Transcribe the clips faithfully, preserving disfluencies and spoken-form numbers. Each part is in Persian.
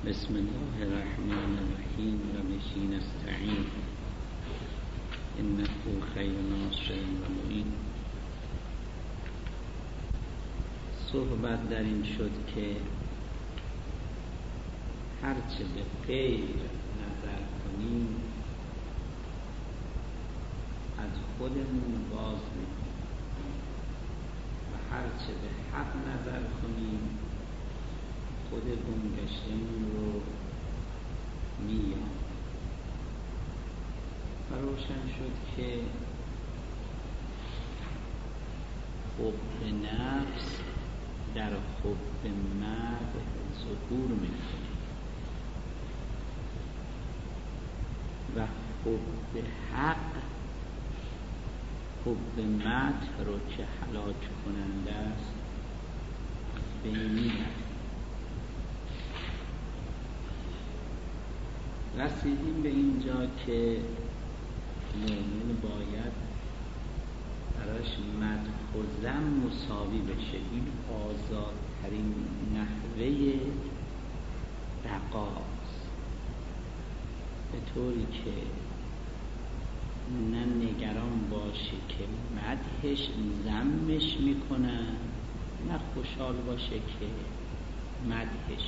بسم الله الرحمن الرحیم و بهی نستعین انه خیر ناصر و معین. صحبت در این شد که هرچه به غیر نظر کنیم از خودمون باز میکنیم و هرچه به حق نظر کنیم خود گمگشتمون رو میام و روشن شد که حب نفس در حب مدح ظهور میکنه و حب حق حب مدح رو که هلاک کننده است از بین میبره. رسیدیم به اینجا که مومن باید براش مدح و ذم مساوی بشه. این آزادترین نحوه بقاست، به طوری که نه نگران باشه که مدحش ذمش میکنن، نه خوشحال باشه که مدحش.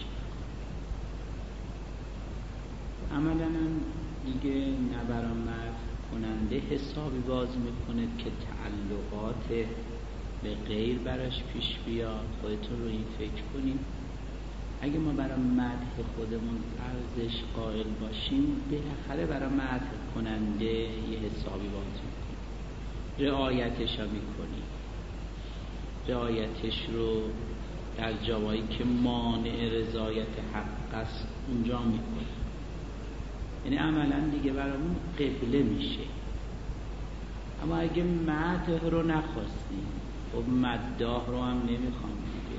عملاً دیگه نبرآمد کننده حسابی باز میکنه که تعلقات به غیر براش پیش بیاد. خودتون رو این فکر کنید، اگه ما برای مدح خودمون ارزش قائل باشیم بالاخره برای مدح کننده یه حسابی باز میکنیم، رعایتش رو میکنیم. رعایتش رو در جاهایی که مانع رضایت حق است اونجا میکنیم، یعنی عملا دیگه برامون قبله میشه. اما اگه مدح رو نخواستیم خب مداح رو هم نمیخوام دیگه،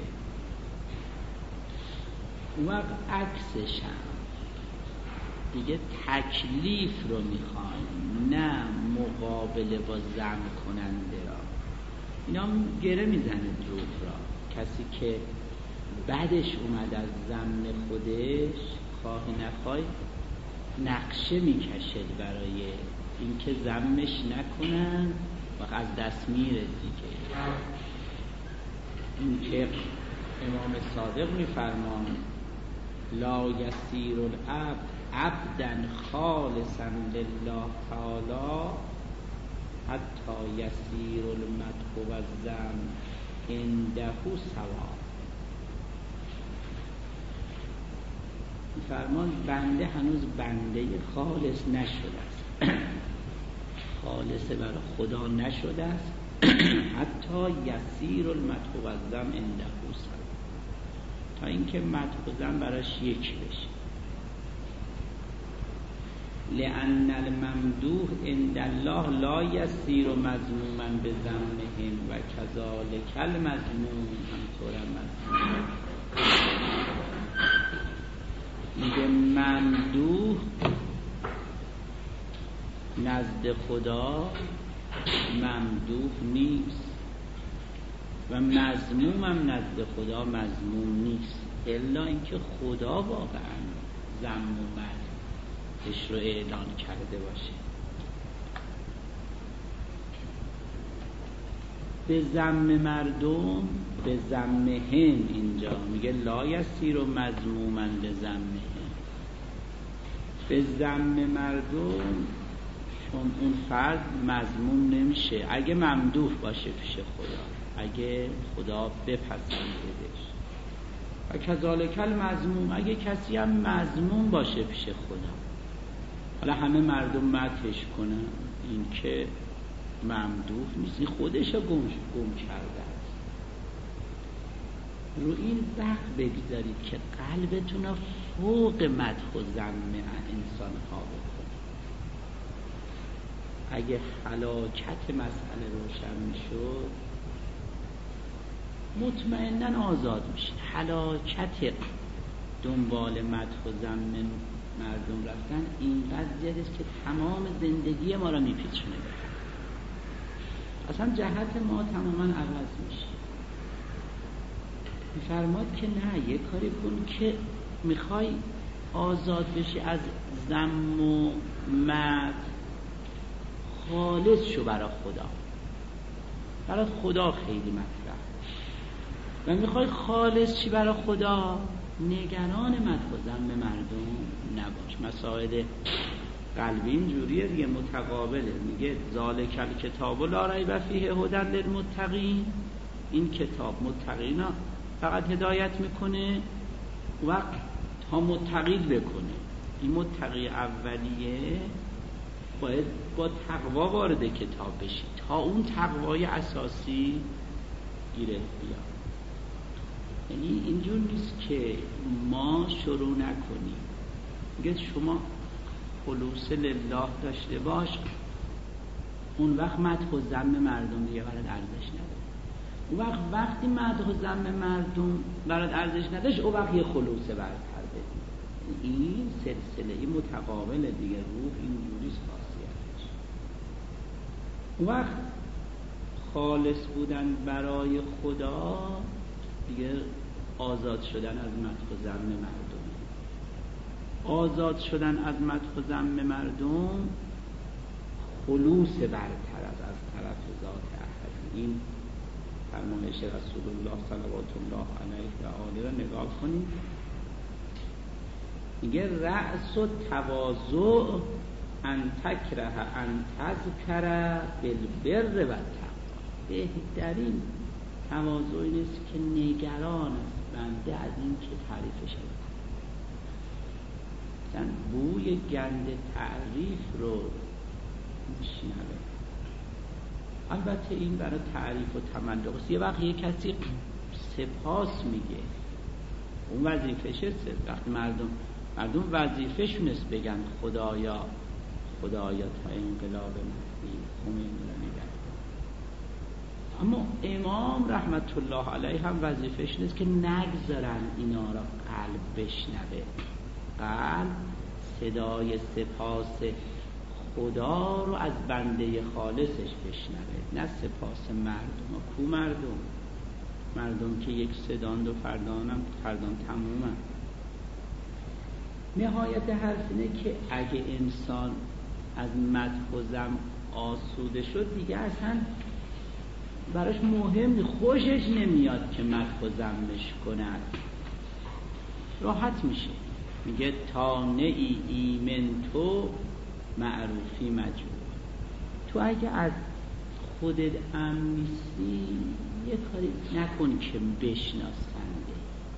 اون وقت عکسش هم دیگه تکلیف رو میخوایم، نه مقابله با ذم کننده را. اینا هم گره میزنه روح را. کسی که بعدش اومد از ذم خودش خواهی نخواهی نقشه میکشد برای اینکه ذمش نکنن و از دست میره دیگه. اینکه امام صادق میفرمان لا یسیر العبد عبدا خالصا لله تعالی حتی یسیر المدح و الذم عنده سوا. فرمان بنده هنوز بنده خالص نشده است، خالص برای خدا نشده است حتی یسیر المدح و الذم عنده سوا، تا اینکه مدح و ذم براش یک بشه. لأن الممدوح عند الله لا یسیر مذموما بذمهم و کذالک المذموم همطور مذموم. میگه ممدوح نزد خدا ممدوح نیست و مذموم هم نزد خدا مذموم نیست، الا اینکه خدا واقعا ذم و مدحش رو اعلان کرده باشه. به ذم مردم به ذمهم اینجا میگه لا یسیر و مذموما به ذمهم. به ذم مردم چون اون فرد مذموم نمیشه اگه ممدوح باشه پیش خدا، اگه خدا بپسندهش. و کذالک المذموم، اگه کسی هم مذموم باشه پیش خدا، حالا همه مردم مدحش کنن، این که ممدوح نیست، خودش رو گم, گم کرده است. رو این وقت بگذارید که قلبتون رو فوق مدح و ذم انسان ها بکنید. اگه هلاکت مسئله روشن میشد مطمئناً آزاد میشید. هلاکت دنبال مدح و ذم مردم رفتن اینقدر زیاد است که تمام زندگی ما را میپیچونه، اصلا جهت ما تماما عوض میشه. میفرماد که نه، یه کاری کن که میخوای آزاد بشی از ذم و مدح، خالص شو برای خدا. برای خدا خیلی مطرح و میخوای خالص چی برای خدا، نگران مدح و ذم مردم نباش. مسائل قلبی اینجوریه دیگه، متقابله. میگه ذالک الکتاب لا ریب فیه هدی للمتقین، این کتاب متقینا فقط هدایت میکنه وقت تا متقی بکنه. این متقی اولیه باید با تقوا وارد کتاب بشی تا اون تقوای اساسی گیرت بیاد. یعنی اینجور نیست که ما شروع نکنیم. میگه شما خلوص لله داشته باش، اون وقت مدح و ذم مردم دیگه برات ارزش نداره. اون وقت وقتی مدح و ذم مردم برات ارزش نداشت، اون وقت یه خلوص برتر بدی. این سلسله این متقابل دیگه. روح اینجوریست خاصیتش. اون وقت خالص بودن برای خدا دیگه آزاد شدن از مدح و ذم مردم. آزاد شدن از مدح و ذم مردم خلوص برتر از از طرف ذات احد. این فرمایش رسول الله صلوات الله علیه و آله رو نگاه کنید. میگه رأس و تواضع ان تکره ان تذکر بالبر و التقوا. بهترین تواضع این است که نگران است بنده از این که تعریفش کنه. مثلا بوی گند تعریف رو میشنوه. البته این برای تعریف و تملق است. یه وقت یه کسی سپاس میگه، اون وظیفشه. وقتی مردم مردم وظیفه‌شون است بگن خدایا خدایا تا انقلاب مهدی خمینی رو نگه. اما امام رحمت الله علیه هم وظیفه‌ش نیست که نگذارن اینا را قلب بشنوه. قلب صدای سپاس خدا رو از بنده خالصش بشنوه، نه سپاس مردم. کو مردم مردم که یک صداند و فردانم فردان تمومن. نهایت حرف اینه که اگه انسان از مدح و ذم آسوده شد دیگه اصلا براش مهم، خوشش نمیاد که مدح و ذمش کند، راحت میشه. میگه تا نئی ایمن تو معروفی مجبور. تو اگه از خودت امن نیستی یه کاری نکن که بشناسنده.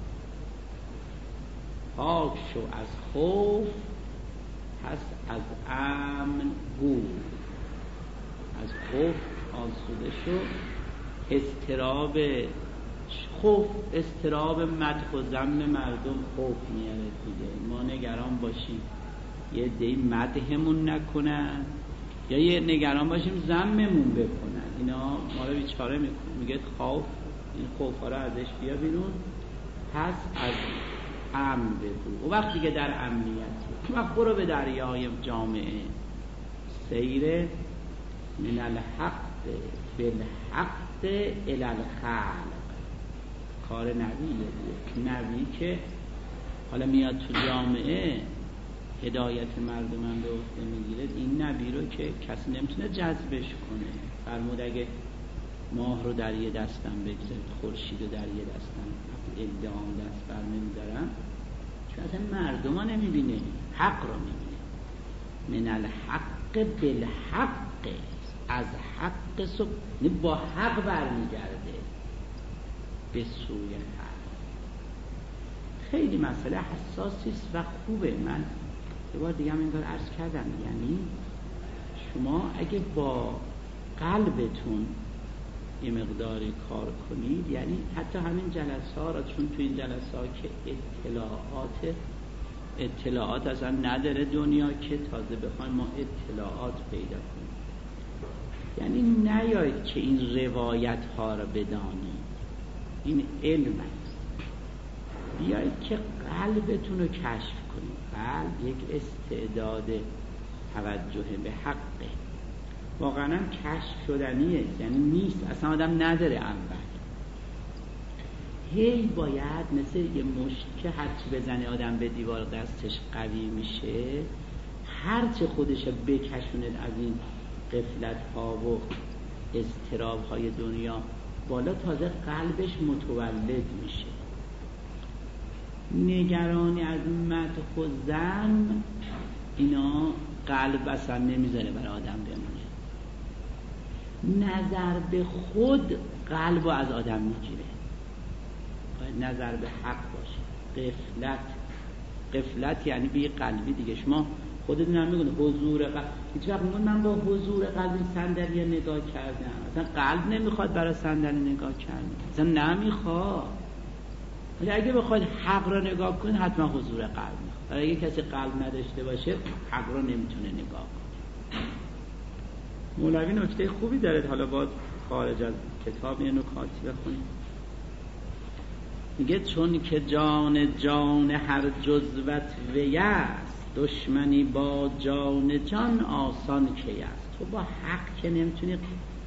پاک شو از خوف پس از امن گو. از خوف آسوده شو. اضطراب خوف اضطراب مدح و ذم مردم خوف میاره دیگه. ما نگران باشیم یه عده‌ای مدحمون نکنن یا یه نگران باشیم ذممون بکنن. اینا ما رو بیچاره میکنه. میگه خوف، این خوفا رو ازش بیا بیرون، پس از امن بگو. و وقتی که در امنیتی وقت برو به دریای جامعه سیر من الحق بالحق الی الخلق. کار نبیه. نبی که حالا میاد تو جامعه هدایت مردمان به عهده میگیره، این نبی رو که کسی نمیتونه جذبش کنه. فرمود اگه ماه رو در یه دستم بگذارید، خورشید رو در یه دستم، ادعام دست بر نمیدارم، چون اصلا مردم ها نمیبینه، حق رو میبینه. من الحق بالحق، از حق سب... با حق برمیگرده به سوی حق. خیلی مسئله حساسی است و خوبه. من یه بار دیگه هم این کار عرض کردم، یعنی شما اگه با قلبتون یه مقداری کار کنید، یعنی حتی همین جلسه ها را، چون تو این جلسه ها که اطلاعات اطلاعات اصلا نداره دنیا که تازه بخوایم ما اطلاعات پیدا کنیم، یعنی نیایید که این روایت ها را بدانید، این علم است. بیایید که قلبتون رو کشف کنید. قلب یک استعداد توجه به حقه، واقعا کشف شدنیه، یعنی نیست، اصلا آدم نداره اول. هی باید مثل یه مشت که هرچی بزنه آدم به دیوار دستش قوی میشه، هرچی خودش بکشونه از این غفلت ها و اضطراب های دنیا بالا، تازه قلبش متولد میشه. نگرانی از مدح و ذم اینا قلب اصلا نمیذاره برای آدم بمونه. نظر به خود قلب رو از آدم میگیره. باید نظر به حق باشه. غفلت غفلت یعنی بی قلبی دیگه. شما خودتون هم میگونه حضور قلب. هیچ وقت میگون من با حضور قلب صندلی نگاه کردم. اصلا قلب نمیخواد برای صندلی نگاه کردن، اصلا نمیخواد. ولی اگه بخواید حق را نگاه کنید حتما حضور قلب میخواد. ولی اگه کسی قلب نداشته باشه حق را نمیتونه نگاه کنه. مولوی نکته خوبی داره، حالا باید خارج از کتاب یه نکاتی بخونیم. میگه چون که جان جان هر جزوت وی است، دشمنی با جان جان آسان کی است. تو با حق که نمیتونی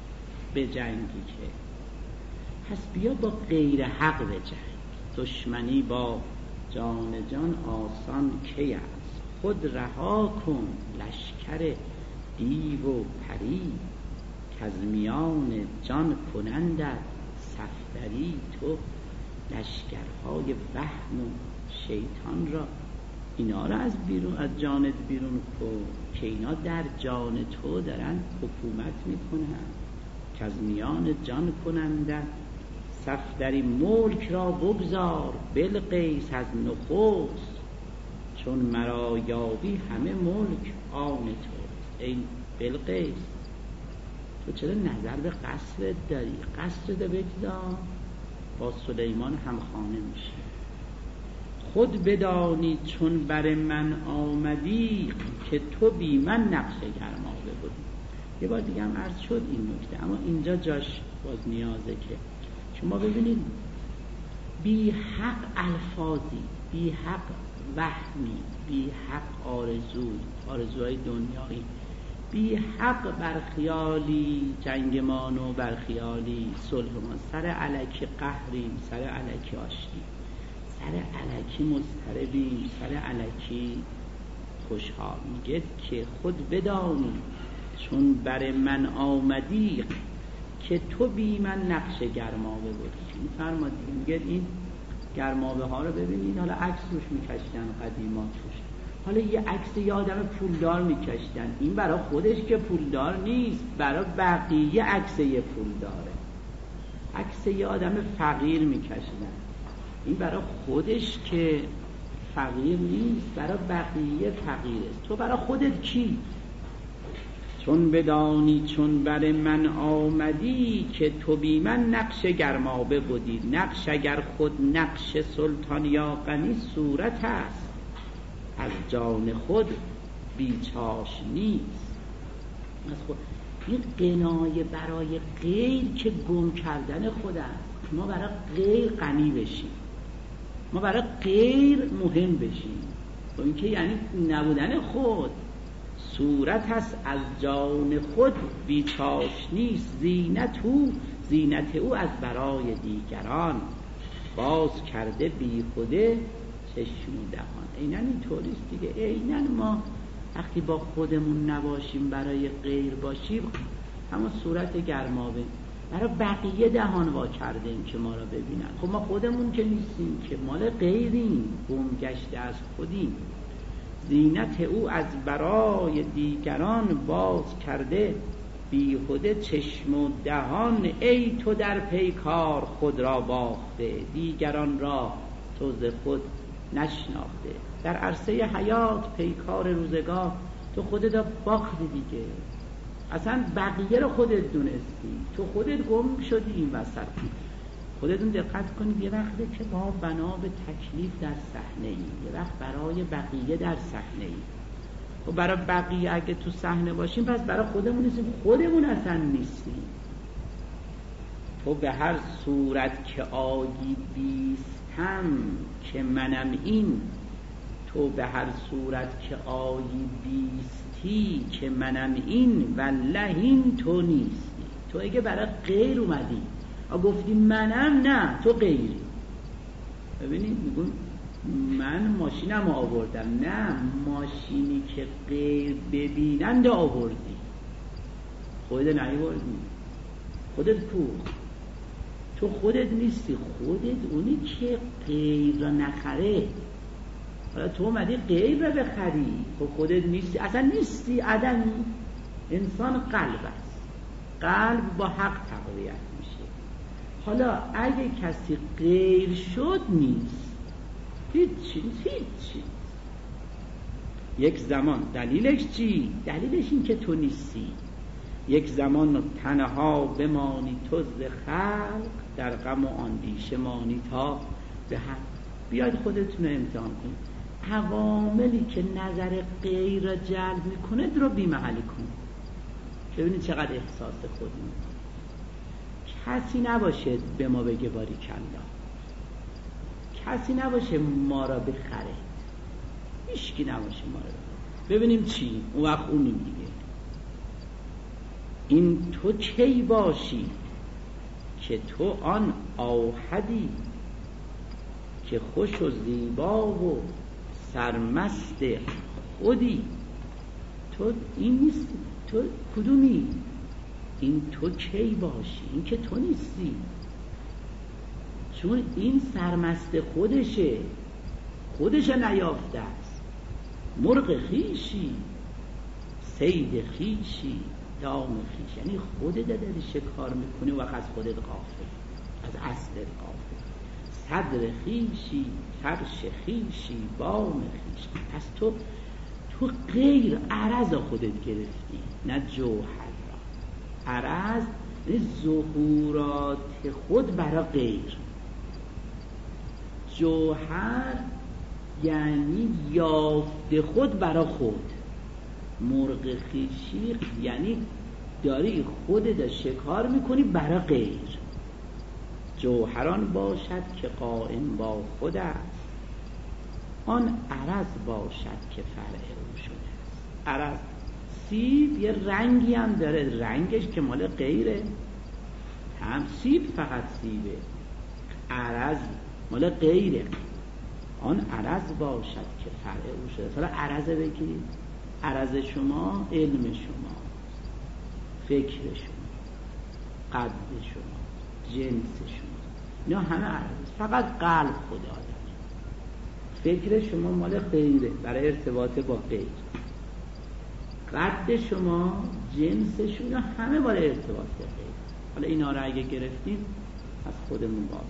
بجنگی که، پس بیا با غیر حق بجنگ. دشمنی با جان جان آسان کی است. خود رها کن لشکر دیو و پری، کز میان جان کنندت صفدری. تو لشکرهای وهم و شیطان را، اینا را از بیرون از جانت بیرون کن که اینا در جان تو دارن حکومت میکنن. که از میان جان کنندت صفدری. ملک را بگذار بلقیس از نخست، چون مرا یابی همه ملک آن توست. ای بلقیس تو چرا نظر به قصرت داری؟ قصرت بگذار با سلیمان همخانه میشه. خود بدانی چون بر من آمدی، که تو بی من نقش گرمابه بودی. یه بار دیگه هم عرض شد این نکته، اما اینجا جاش باز نیازه که شما ببینید بی حق الفاظی، بی حق وهمی، بی حق آرزو، آرزوهای دنیایی، بی حق بر خیالی جنگمان و بر خیالی صلحمان، سر الکی قهریم، سر الکی آشتی، سر الکی مضطربیم، سر الکی خوشحال. میگه که خود بدانی چون بر من آمدی، که تو بی من نقش گرمابه بودی. این فرماد دیگه. میگه این گرمابه ها رو ببینید، حالا عکس روش میکشیدن قدیما توش، حالا یه عکس یه آدم پولدار میکشیدن. این برای خودش که پولدار نیست، برای بقیه عکس یه پولداره. عکس یه آدم فقیر میکشیدن، این برای خودش که فقیر نیست، برای بقیه فقیر است. تو برای خودت کی؟ چون بدانی چون بر من آمدی، که تو بی من نقش گرمابه بودی. نقش اگر خود نقش سلطان یا غنی صورت است، از جان خود بیچاش نیست. از خود این قنایه برای غیر که گم کردن خود است. ما برای غیر غنی بشیم، ما برای غیر مهم بشیم، و این که یعنی نبودن خود. صورت هست از جان خود بیچاش نیست. زینت او زینت او از برای دیگران، باز کرده بی خوده چشم و دهان. اینن این طوریست دیگه. اینن ما وقتی با خودمون نباشیم، برای غیر باشیم، همون صورت گرمابه، برای بقیه دهان وا کردیم که ما را ببینن. خب ما خودمون که نیستیم، که مال غیریم، گم گشته از خودیم. زینت او از برای دیگران، باز کرده بیهوده چشم و دهان. ای تو در پیکار خود را باخته، دیگران را تو ز خود نشناخته. در عرصه حیات پیکار روزگار تو خودت را باختی دیگه، اصلا بقیه رو خودت دونستی، تو خودت گم شدی این وسط. خودتون دقت کنید، یه وقتی که ما بنا به تکلیف در صحنه ای، یه وقت برای بقیه در صحنه ای. و برای بقیه اگه تو صحنه باشیم، پس برای خودمون نیستیم، خودمون اصلا نیستیم. تو به هر صورت که آیی بیستم، که منم این. تو به هر صورت که آیی بیستی، که منم این. والله این تو نیستی. تو اگه برای غیر اومدی و گفتی منم، نه، تو غیری. ببینید میگون من ماشینم آوردم، نه، ماشینی که غیر ببیننده آوردی، خودت نیاوردی. خودت کو؟ تو خودت نیستی، خودت اونی که غیر را نخره. حالا تو اومدی غیر را بخری، خب خودت نیستی، اصلا نیستی، عدمی. انسان قلب است، قلب با حق تقویت میشه. حالا اگه کسی غیر شد نیست، هیچ چیز هیچ چیز. یک زمان دلیلش چی؟ دلیلش این که تو نیستی. یک زمان تنها بمانی تو ز خلق، در غم و اندیشه مانی تا به حق. بیاید خودتون رو امتحان کنید، عواملی که نظر غیر را جلب میکنه رو بی‌محلی کنید، ببینید چقدر احساس خود میکنید. کسی نباشه به ما بگه باری کلا، کسی نباشه ما را بخره، هیچکی نباشه ما را بخره. ببینیم چی؟ اون وقت اونیم دیگه. این تو کی باشی که تو آن آحدی، که خوش و زیبا و سرمست خودی. تو این نیستی، تو کدومی؟ این تو کی باشی، این که تو نیستی، چون این سرمست خودشه، خودش نیافته است. مرغ خیشی، صید خیشی، دام خیش، یعنی خودت داری شکار میکنی و از خودت غافل، از اصلت غافل. صدر خیشی، فرش خیشی، بام خیش. پس تو تو غیر عرض خودت گرفتی، نه جوهر را. عرض ظهورات خود برای غیر، جوهر یعنی یافت خود برای خود. مرغ خیشی یعنی داری خودت شکار میکنی برای غیر. جوهران باشد که قائم با خود است، آن عرض باشد که فرع او شده است. عرض سیب یه رنگی هم داره، رنگش که مال غیره، هم سیب فقط سیبه، عرض مال غیره. آن عرض باشد که فرع او شده است. حالا عرض بگیرید، عرض شما علم شما، فکر شما، قد شما، جنس شما، اینا همه عرض، فقط قلب خدا داره. فکر شما مال غیره، برای ارتباط با غیر. قد شما، جنسشون، اینا همه برای ارتباط با غیر. حالا اینا رو اگه گرفتیم از خودمون باز.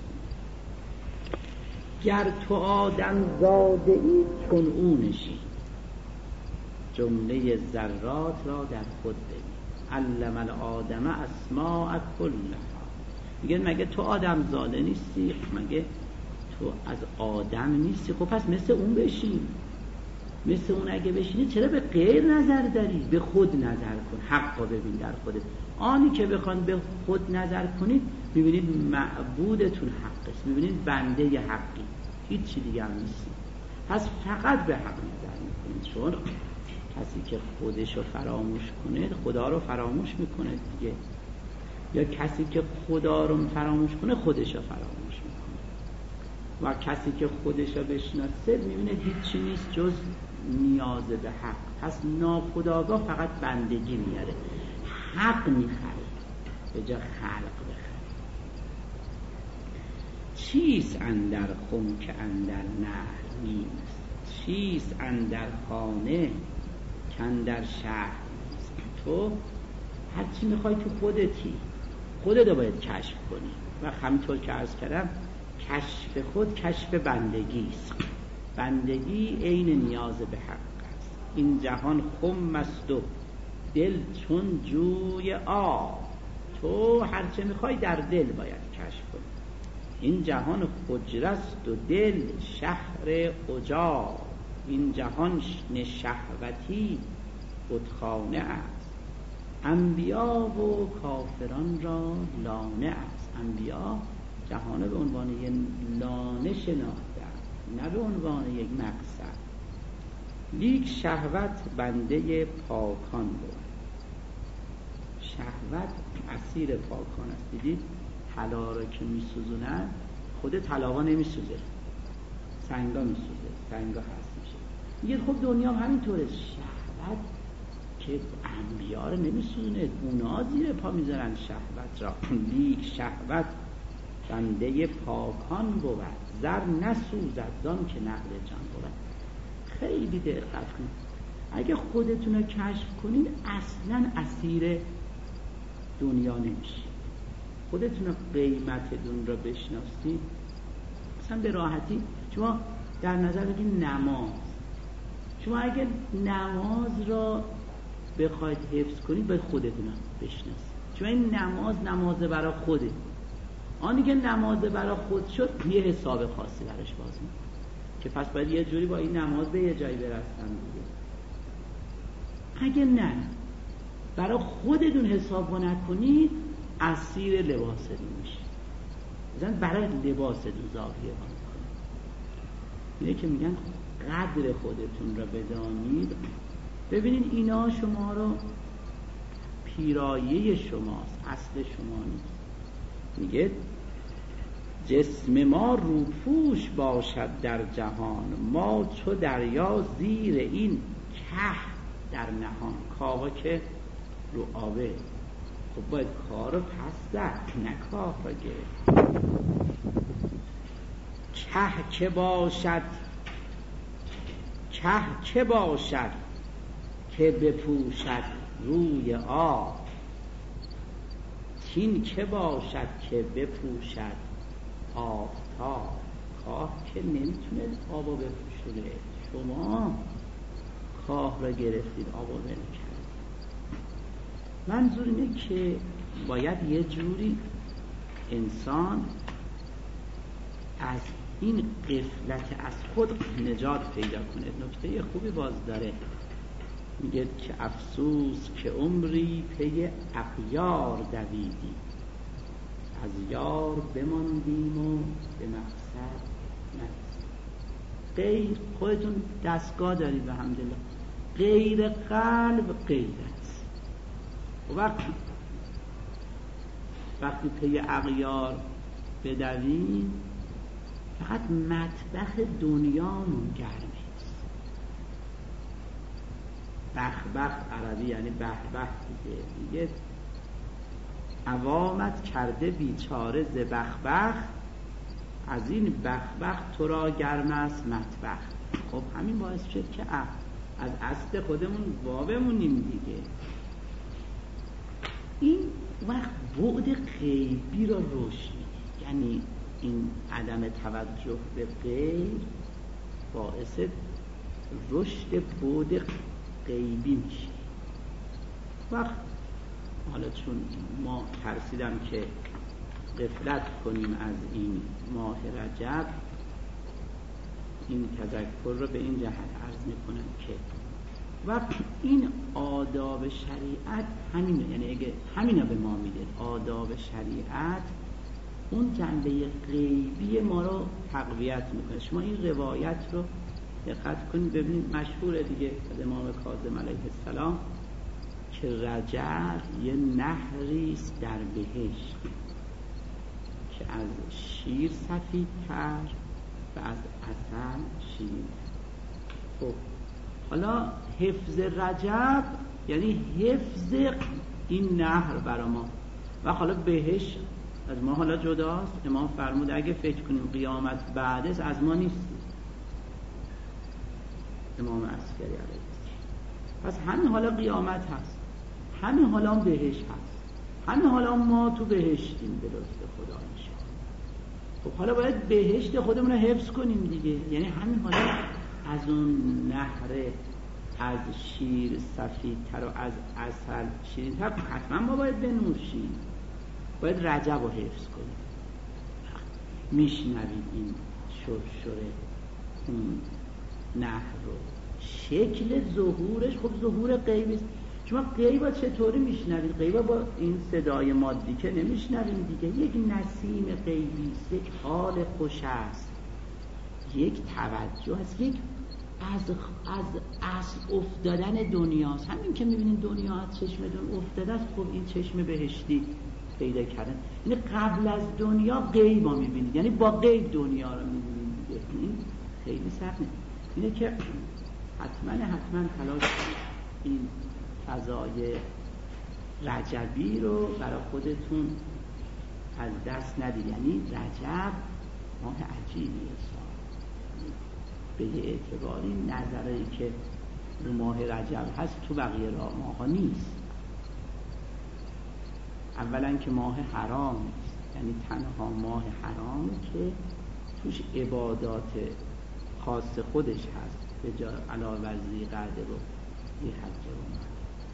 گر تو آدم زاده ای چون او نشین، جمله ذرات را در خود ببین. علم الآدم اسماء کلها. میگه مگه تو آدم زاده نیستی؟ مگه تو از آدم نیستی؟ خب پس مثل اون بشین. مثل اون اگه بشینی چرا به غیر نظر داری؟ به خود نظر کن، حق رو ببین در خودت. آنی که بخوان به خود نظر کنید میبینید معبودتون حق است، میبینید بنده ی حقی، هیچ چی دیگه هم نیستی. پس فقط به حق نظر میکنید. چون کسی که خودش رو فراموش کنه خدا رو فراموش میکنه دیگه، یا کسی که خدا رو فراموش کنه خودش رو فراموش میکنه. و کسی که خودش رو بشناسه میبینه هیچی نیست جز نیاز به حق. پس ناخودآگاه فقط بندگی میاره، حق میخره به جا خلق بخره. چیست اندر خم که اندر نهر نیست، چیست اندر خانه که اندر شهر نیست. تو هرچی میخوای تو خودتی، خودت رو باید کشف کنی. و همطور که عرض کردم کشف خود کشف بندگی است. بندگی عین نیاز به حق است. این جهان خم است و دل چون جوی آب، تو هرچه میخوای در دل باید کشف کنی. این جهان حجره است و دل شهر عجاب، این جهان شهوتی بتخانه است. انبیا و کافران را لانه است. انبیا جهانه به عنوان یک لانه شناختند، نه به عنوان یک مقصد. لیک شهوت بنده پاکان بود. شهوت اسیر پاکان است. دیدید طلا را که میسوزونن خود طلاها نمیسوزه، سنگا میسوزه، سنگا هست میشه. میگه خب دنیا هم همینطوره، شهوت که انبیا رو نمیسوزونه، اونا زیر پا میذارن شهوت را، لیک شهوت بنده پاکان بود، زر نسوزد زان که نقل جان بود. خیلی دقت کنید، اگه خودتون رو کشف کنید اصلا اسیر دنیا نمیشید. خودتون رو قیمتتون رو بشناسید اصلا به راحتی. شما در نظر بگید نماز، شما اگه نماز را بخواید حفظ کنید باید خودتون رو بشناسید. چون این نماز نماز برای خوده، آنی که نماز برای خود شد یه حساب خاصی براش باز میکنه که پس باید یه جوری با این نماز به یه جایی برسن دیگه. اگه نه برای خودتون حساب نکنید اسیر لباستون میشید. مثلا برای لباستون زاویه باز کنید. اینه که میگن قدر خودتون را بدانید. ببینید اینا شما رو پیرایه شماست، اصل شما نیست. میگه جسم ما روپوش باشد در جهان، ما چو دریا زیر این که در نهان. کاها که رو آبه، خب باید کار رو پس در نکاه را گرفت. که که باشد، که که باشد که بپوشد روی آب، تین که باشد که بپوشد آفتاب. کاه که نمیتونه آبو بپوشه، شما کاه را گرفتید آبو ول کردید. منظور اینه که باید یه جوری انسان از این غفلت از خود نجات پیدا کنه. نکته خوبی باز داره، میگه که افسوس که عمری پی اغیار دویدی، از یار بماندیم و به مقصد نرسیدیم. غیر خودتون دستگاه دارید به حمدالله، غیر قلب غیرت. و وقتی وقتی پی اغیار بدویم فقط مطبخ دنیامون گرمه. بخبخ عربی یعنی بهبه دیگه. دیگه عوامت کرده بیچاره ز بخبخ، از این بخبخ تو را گرم است مطبخ. خب همین باعث شد که از اصل خودمون وابمونیم دیگه. این وقت بعد غیبی را رشد میده، یعنی این عدم توجه به غیب باعث رشد بعد غیبی میشه. وقت حالا چون ما ترسیدم که غفلت کنیم از این ماه رجب، این تذکر رو به این جهت عرض میکنم که وقت این آداب شریعت همین، یعنی اگه همینا به ما میده آداب شریعت، اون جنبه غیبی ما رو تقویت میکنه. شما این روایت رو دقت کنید ببینید، مشهوره دیگه از امام کاظم علیه السلام که رجب یه نهریست در بهشت که از شیر سفیدتر و از عسل شیر. خب حالا حفظ رجب یعنی حفظ این نهر برای ما. و حالا بهشت از ما حالا جداست. امام فرمود اگه فکر کنیم قیامت بعدش از ما نیست. امام عسکری علیه السلام. پس همین حالا قیامت هست، همین حالا بهشت هست، همین حالا ما تو بهشتیم به لطف خدا انشاءالله. خب حالا باید بهشت خودمون رو حفظ کنیم دیگه. یعنی همین حالا از اون نهر از شیر سفیدتر و از عسل شیرین‌تر حتما ما باید بنوشیم. باید رجب رو حفظ کنیم. میشنوید این شرشره اون نهر رو، شکل ظهورش خب ظهور غیبی است. شما غیبا چطوری میشنوید؟ غیبا با این صدای مادی که نمیشنوید دیگه. یک نسیم غیبی است، یک حال خوش است، یک توجه است، یک از از اصل افتادن دنیاست. همین که میبینید دنیا از چشمتون افتاده است، خب این چشم بهشتی پیدا کردن. یعنی قبل از دنیا غیب ما میبینید، یعنی با غیب دنیا رو میبینید دیگه. خیلی سخت نیست. اینه که حتما حتما تلاش کنید این فضای رجبی رو برای خودتون از دست ندید. یعنی رجب ماه عجیبیه به یه اعتباری نظری که رو ماه رجب هست تو بقیه ماه ها نیست. اولا که ماه حرام است، یعنی تنها ماه حرام که توش عبادات خاص خودش هست به جای علاوه بر ذی‌قعده و ذی‌حجه و ماه.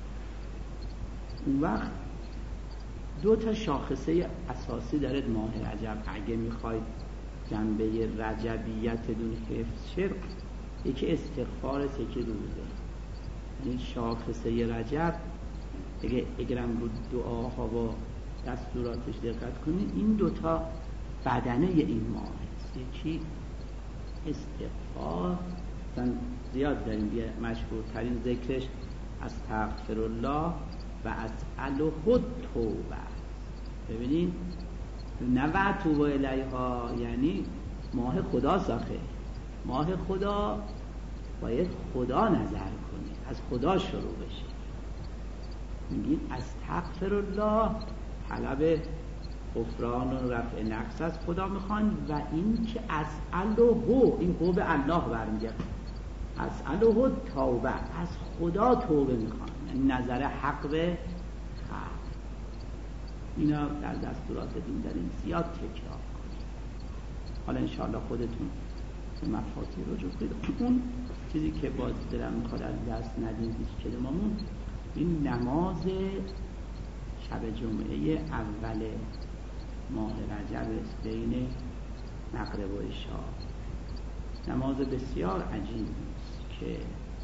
اون وقت دو تا شاخصه اساسی داره ماه رجب. اگه میخواید جنبه رجبیت دون حفظ شه، یکی استغفار، یکی روزه. یعنی شاخصه رجب اگه اگرم رو دعاها و دستوراتش دقت کنید، این دوتا بدنه این ماه است. یکی استغفار، مثلا زیاد داریم، مشهورترین ذکرش استغفرالله و اسأله التوبه. ببینید نه و توبه الیها، یعنی ماه خدا ساخه، ماه خدا باید خدا نظر کنی، از خدا شروع بشه. میگین استغفرالله، طلب غفران و رفع نقص از خدا میخوان، و این که اسأله، این هو به الله برمیگرده، اسأله التوبه، از خدا توبه میخوان، یعنی نظر حق به خلق. اینا در دستورات دین داریم زیاد تکرار کنیم. حالا انشاءالله خودتون به مفاتی رجوع کنید. اون چیزی که باز دلم میخواد از دست ندیم هیچ کدوممون، این نماز شب جمعه اول ماه رجب است بین مغرب و عشاء. نماز بسیار عجیبی است که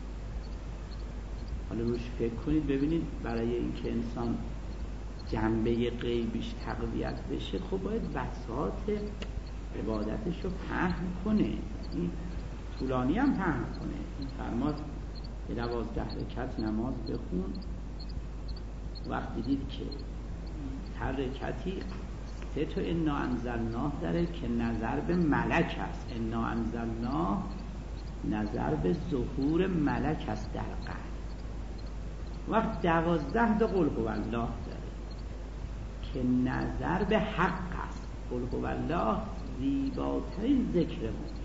حالا روش فکر کنید ببینید. برای اینکه انسان جنبه غیبیش تقویت بشه، خب باید بساط عبادتش رو پهن کنه، این طولانی هم پهن کنه. این فرماد به دوازده رکعت نماز بخون. وقتی دید که هر رکعتی سه تا انا انزلناه داره که نظر به ملک است. انا انزلناه نظر به ظهور ملک است در قلب. وقت دوازده تا قل هو الله داره که نظر به حق است. قل هو الله زیباترین ذکر مومن.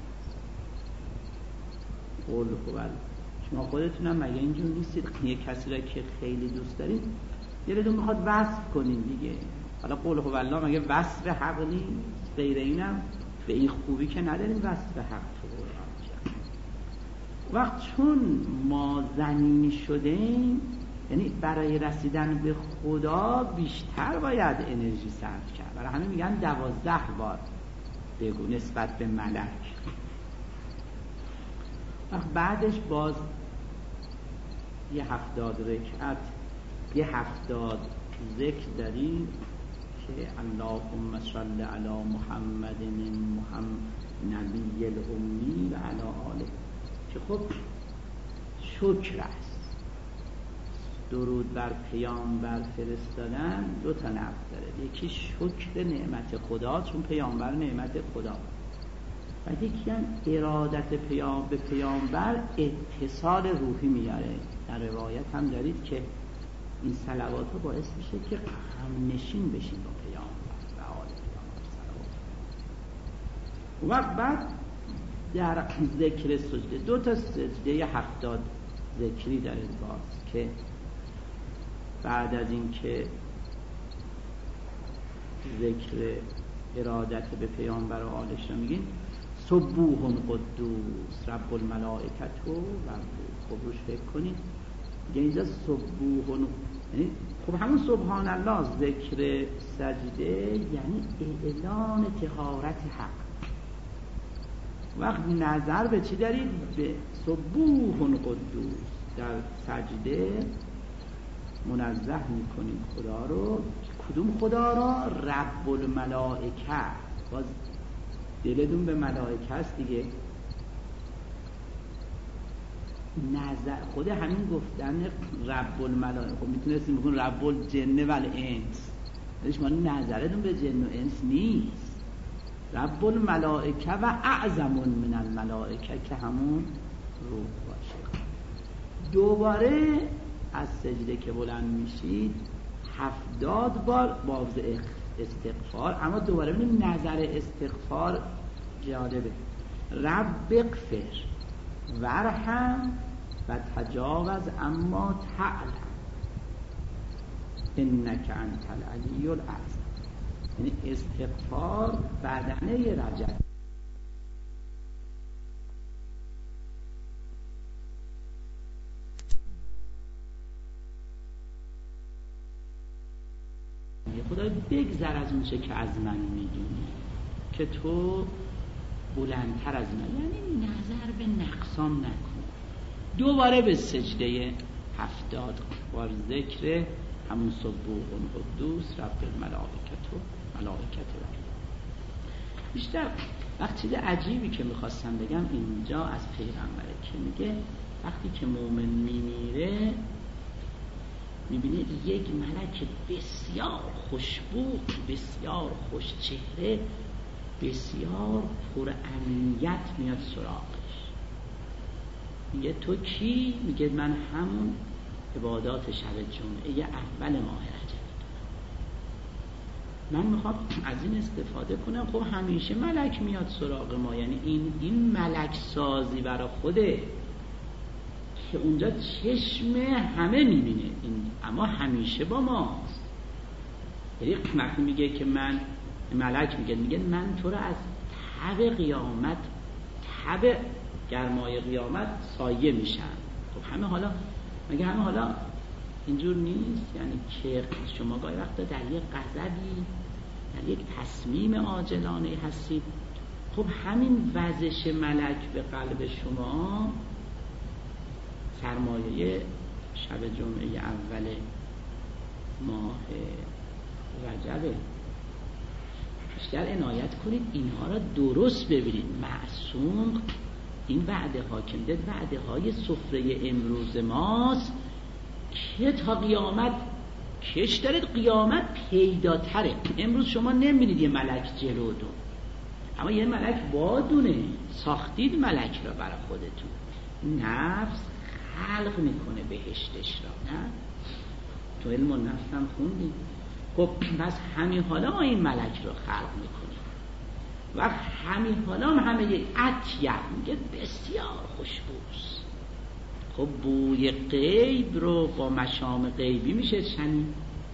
قل هو الله، شما خودتونم مگه اینجور نیستید؟ یه کسی را که خیلی دوست دارید دلتون میخواد وصف کنین دیگه. حالا قل هو الله مگه وصف حق نیست؟ غیر اینم به این خوبی که نداریم وصف حق تو قرآن کرد. وقت چون ما زمینی شدیم، یعنی برای رسیدن به خدا بیشتر باید انرژی صرف کرد. برای همه میگن دوازده بار بگو نسبت به ملک. وقت بعدش باز یه هفتاد رکعت، یه هفتاد ذکر داریم که اللهم صل علی محمد محمد نبی الامی و علی آله، که خب شکر است. درود بر پیامبر فرستادن دو تا نفع داره. یکی شکر نعمت خدا، چون پیامبر نعمت خدا، و یکی هم ارادت پیام به پیامبر اتصال روحی میاره. در روایت هم دارید که این صلوات ها باعث میشه که هم نشین بشین با پیامبر و آل پیامبر صلوات. و بعد در ذکر سجده دو تا سجده هفتاد ذکری داره باز، که بعد از این که ذکر ارادت به پیامبر و آلش رو میگین، سبوح قدوس رب الملائکت و خب روش فکر کنید دیگه. اینجا سبوح، یعنی خب همون سبحان الله ذکر سجده، یعنی اعلان طهارت حق. وقت نظر به چی دارید؟ به سبوح قدوس. در سجده منزه میکنید خدا رو. کدوم خدا را؟ رب الملائکه. باز دلتون به ملائکه است دیگه. نظر خود همین گفتن رب الملائکه، خب میتونستیم بگیم رب الجن و الانس، ولی شما نظرتون به جن و انس نیست. رب الملائکه و اعظم من الملائکه که همون روح باشه. دوباره از سجده که بلند میشید هفتاد بار با استغفار، اما دوباره ببینیم نظر استغفار جالبه. رب اغفر وارحم و تجاوز اما تعلم انک انت العلی الاعظم. یعنی استغفار بدنه رجب. خدای بگذر از اون چه که از من میدونی، که تو بلندتر از من، یعنی نظر به نقصام نکن. دوباره به سجده هفتاد بار ذکر همون سبوح قدوس رب الملائکه و ملائکت رب. بیشتر وقتی چیز عجیبی که میخواستم بگم اینجا از پیغمبره که میگه وقتی که مؤمن میمیره میبینید یک ملک بسیار خوشبو، بسیار خوش چهره، بسیار پر امنیت میاد سراغش. میگه تو کی؟ میگه من همون عبادات شب جمعه اول ماه رجب. من میخوام از این استفاده کنم. خب همیشه ملک میاد سراغ ما، یعنی این این ملک سازی برای خوده که اونجا چشم همه میبینه این، اما همیشه با ماست. یعنی وقتی میگه که من ملک میگه میگه من تو رو از تب قیامت، تب گرمای قیامت سایه میشم. خب همه حالا مگه همه حالا اینجور نیست؟ یعنی که شما گاهی وقتا در یک غضبی، در یک تصمیم عاجلانه هستید، خب همین وزش ملک به قلب شما سرمایه شب جمعه اول ماه رجبه. بیشتر عنایت کنید اینها را درست ببینید. معصوم این وعده ها که میده وعده های سفره امروز ماست که تا قیامت کش دارید، قیامت پیداتره. امروز شما نمیبینید یه ملک جلوتون، اما یه ملک بادونه. ساختید ملک را برای خودتون. نفس خلق میکنه بهشتش را، نه؟ تو علم النفس هم خوندید. خب پس همین حالا ما این ملک را خلق میکنیم و همین حالا هم همه یک اطیب میگه بسیار خوشبوست. خب بوی غیب رو با مشام غیبی میشه شنید.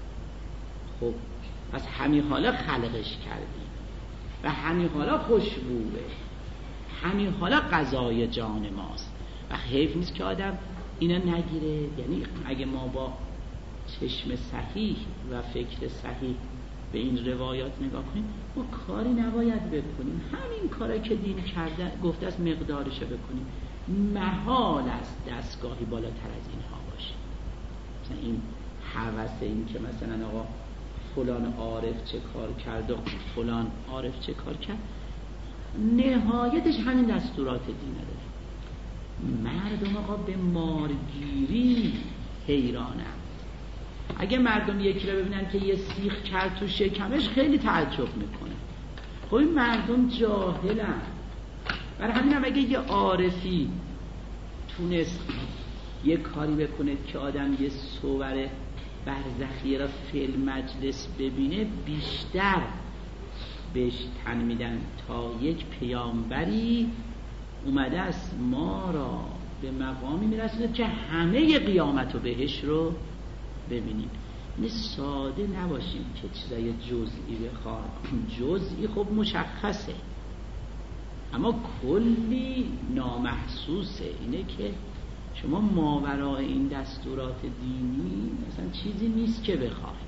خب پس همین حالا خلقش کردیم و همین حالا خوشبوه، همین حالا غذای جان ماست و حیف نیست که آدم اینا نگیره. یعنی اگه ما با چشم صحیح و فکر صحیح به این روایات نگاه کنیم، ما کاری نباید بکنیم. همین کاری که دین کرده گفته است مقدارش بکنیم. محال است دستگاهی بالاتر از اینها باشه. مثلا این هوس این که مثلا آقا فلان عارف چه کار کرد و فلان عارف چه کار کرد، نهایتش همین دستورات دینه داره. مردم آقا به مارگیری حیرانند. اگه مردم یکی رو ببینن که یه سیخ کرد تو شکمش خیلی تعجب میکنه. خب این مردم جاهلن. برای همین هم اگه یه عارفی تونست یه کاری بکنه که آدم یه صور برزخی را فی المجلس ببینه، بیشتر بهش تن میدن تا یک پیامبری اومده است ما را به مقامی میرسونه که همه قیامت و بهش رو ببینیم. این ساده نباشیم که چیزای جزئی بخواد. جزئی خب مشخصه، اما کلی نامحسوسه. اینه که شما ماورای این دستورات دینی مثلا چیزی نیست که بخواید،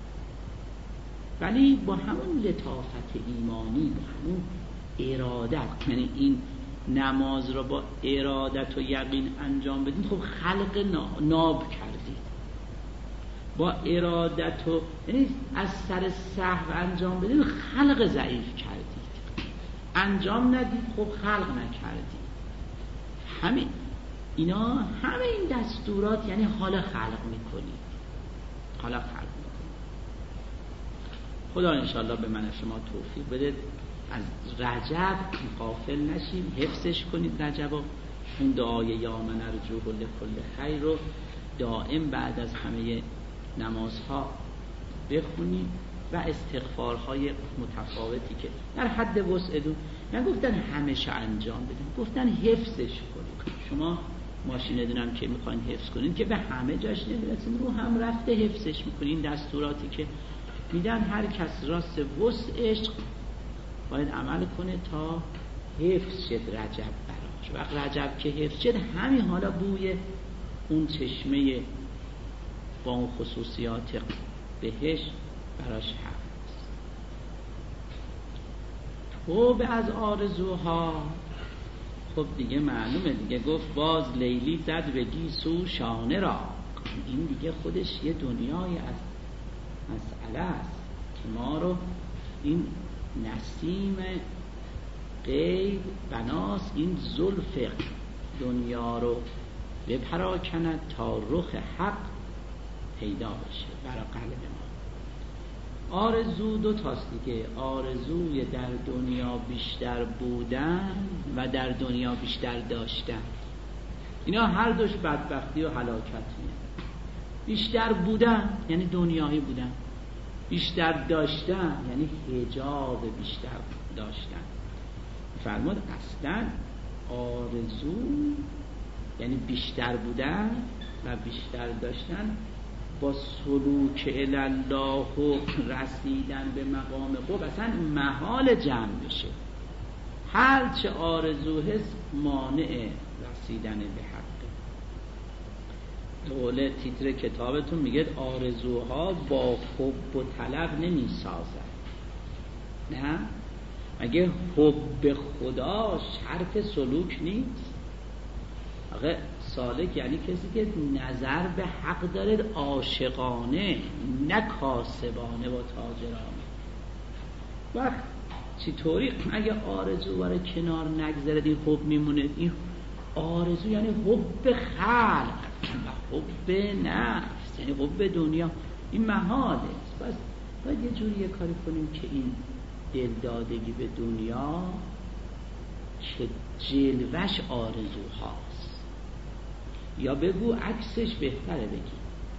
ولی با همون لطافت ایمانی، با همون ارادت، یعنی این نماز را با ارادت و یقین انجام بدید، خب خلق ناب کردید. با ارادت و یعنی از سر سهو انجام بدید، خلق ضعیف کردید. انجام ندید، خب خلق نکردید. همین اینا همه این دستورات یعنی حالا خلق میکنید، حالا خلق میکنید. خدا انشاءالله به من شما توفیق بده. از رجب غافل نشیم، حفظش کنید رجب و اون دعای یا من ارجوه لکل خیر رو دائم بعد از همه نمازها بخونید و استغفارهای متفاوتی که در حد وسعتون، نگفتن همیشه انجام بدین، گفتن حفظش کنید. شما ماشین دونم که میخواین حفظ کنین که به همه جاش نمیرسین، رو هم رفته حفظش میکنین. دستوراتی که میدن هر کس راست وسعش باید عمل کنه تا حفظ شد رجب براش. وقت رجب که حفظ شد همین حالا بوی اون چشمه با اون خصوصیات بهش براش هست. توبه از آرزوها، خب دیگه معلومه دیگه، گفت باز لیلی زد به گیسو شانه را. این دیگه خودش یه دنیای از مسئله است که ما رو این نسیم غیب بناس این زلف دنیا رو بپراکند تا رخ حق پیدا بشه برای قلب ما. آرزو دو تاست دیگه، آرزوی در دنیا بیشتر بودن و در دنیا بیشتر داشتن. اینا هر دوش بدبختی و هلاکتیه. بیشتر بودن یعنی دنیایی بودن، بیشتر داشتن یعنی حجاب بیشتر داشتن. فرمود اصلا آرزو یعنی بیشتر بودن و بیشتر داشتن با سلوک الله و رسیدن به مقام قرب اصلا محال جمع بشه. هرچه آرزو هست مانع رسیدن به حق. دوله تیتر کتابتون میگه آرزوها با حب و طلب نمی سازن. نه مگه حب خدا شرط سلوک نیست؟ آخه سالک یعنی کسی که نظر به حق داره عاشقانه، نه کاسبانه و تاجرانه. وقت چطوری اگه آرزو برای کنار نگذارد این حب میمونه؟ این آرزو یعنی حب خلق و حب نفس، یعنی حب دنیا. این محاله. پس باید یه جوری یه کاری کنیم که این دلدادگی به دنیا که جلوش آرزو هاست، یا بگو عکسش بهتره بگی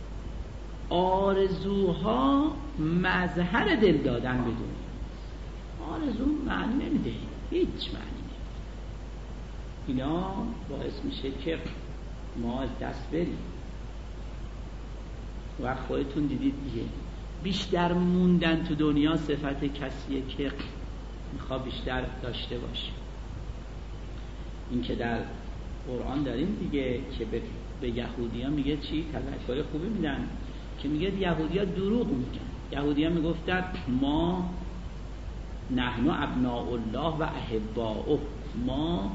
آرزوها مظهر دل دادن به دنیا. آرزو معنی نمیده، هیچ معنی نمیده. اینا باعث میشه که ما از دست بریم. و خودتون دیدید دیگه، بیشتر موندن تو دنیا صفت کسیه که میخواد بیشتر داشته باشه. این که در قرآن داریم دیگه که به, به یهودی ها میگه چی؟ تذکر خوبی میدن که میگه یهودی ها دروغ میگن. یهودی ها میگفتن ما نحن ابناء الله و احباؤه، ما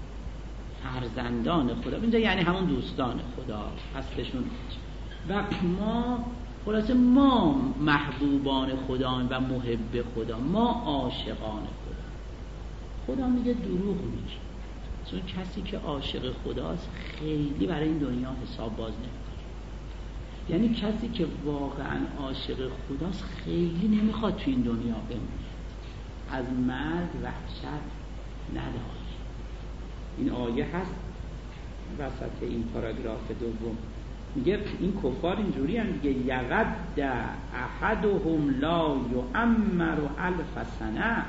فرزندان خدا، اینجا یعنی همون دوستان خدا هستشون، و ما خلاصه ما محبوبان خدا و محب خدا، ما عاشقان خدا. خدا میگه دروغ میگه، چون کسی که عاشق خداست خیلی برای این دنیا حساب باز نمیکنه. یعنی کسی که واقعا عاشق خداست خیلی نمیخواد تو این دنیا بمونه، از مرگ وحشت نداره. این آیه هست وسط این پاراگراف دوم، میگه این کفار اینجوری هم دیگه، یغد احدهم لا یعمر الف سنه.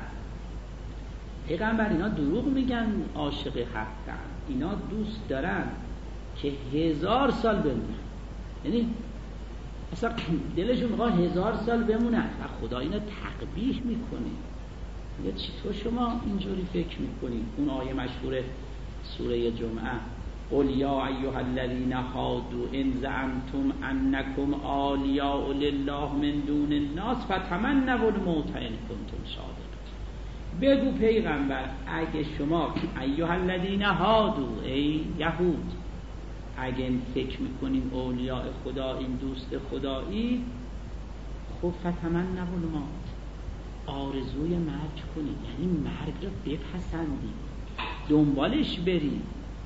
پیغمبر اینا دروغ میگن عاشق حقن، اینا دوست دارن که هزار سال بمونن، یعنی اصلا دلشون میخواد هزار سال بمونن و خدا اینا تقبیح میکنه. میگه چطور شما اینجوری فکر میکنید؟ اون آیه مشهور سوره جمعه، قل یا ایها الذین هادوا ان زعمتم انکم اولیاء لله من دون الناس فتمنوا الموت ان کنتم صادقین. بگو پیغمبر اگه شما ایها الذین هادوا، ای یهود، اگه فکر میکنین اولیاء خدا این دوست خدایی، خب فتمنوا الموت، آرزوی مرگ کنید، یعنی مرگ رو بپسندید، دنبالش برید.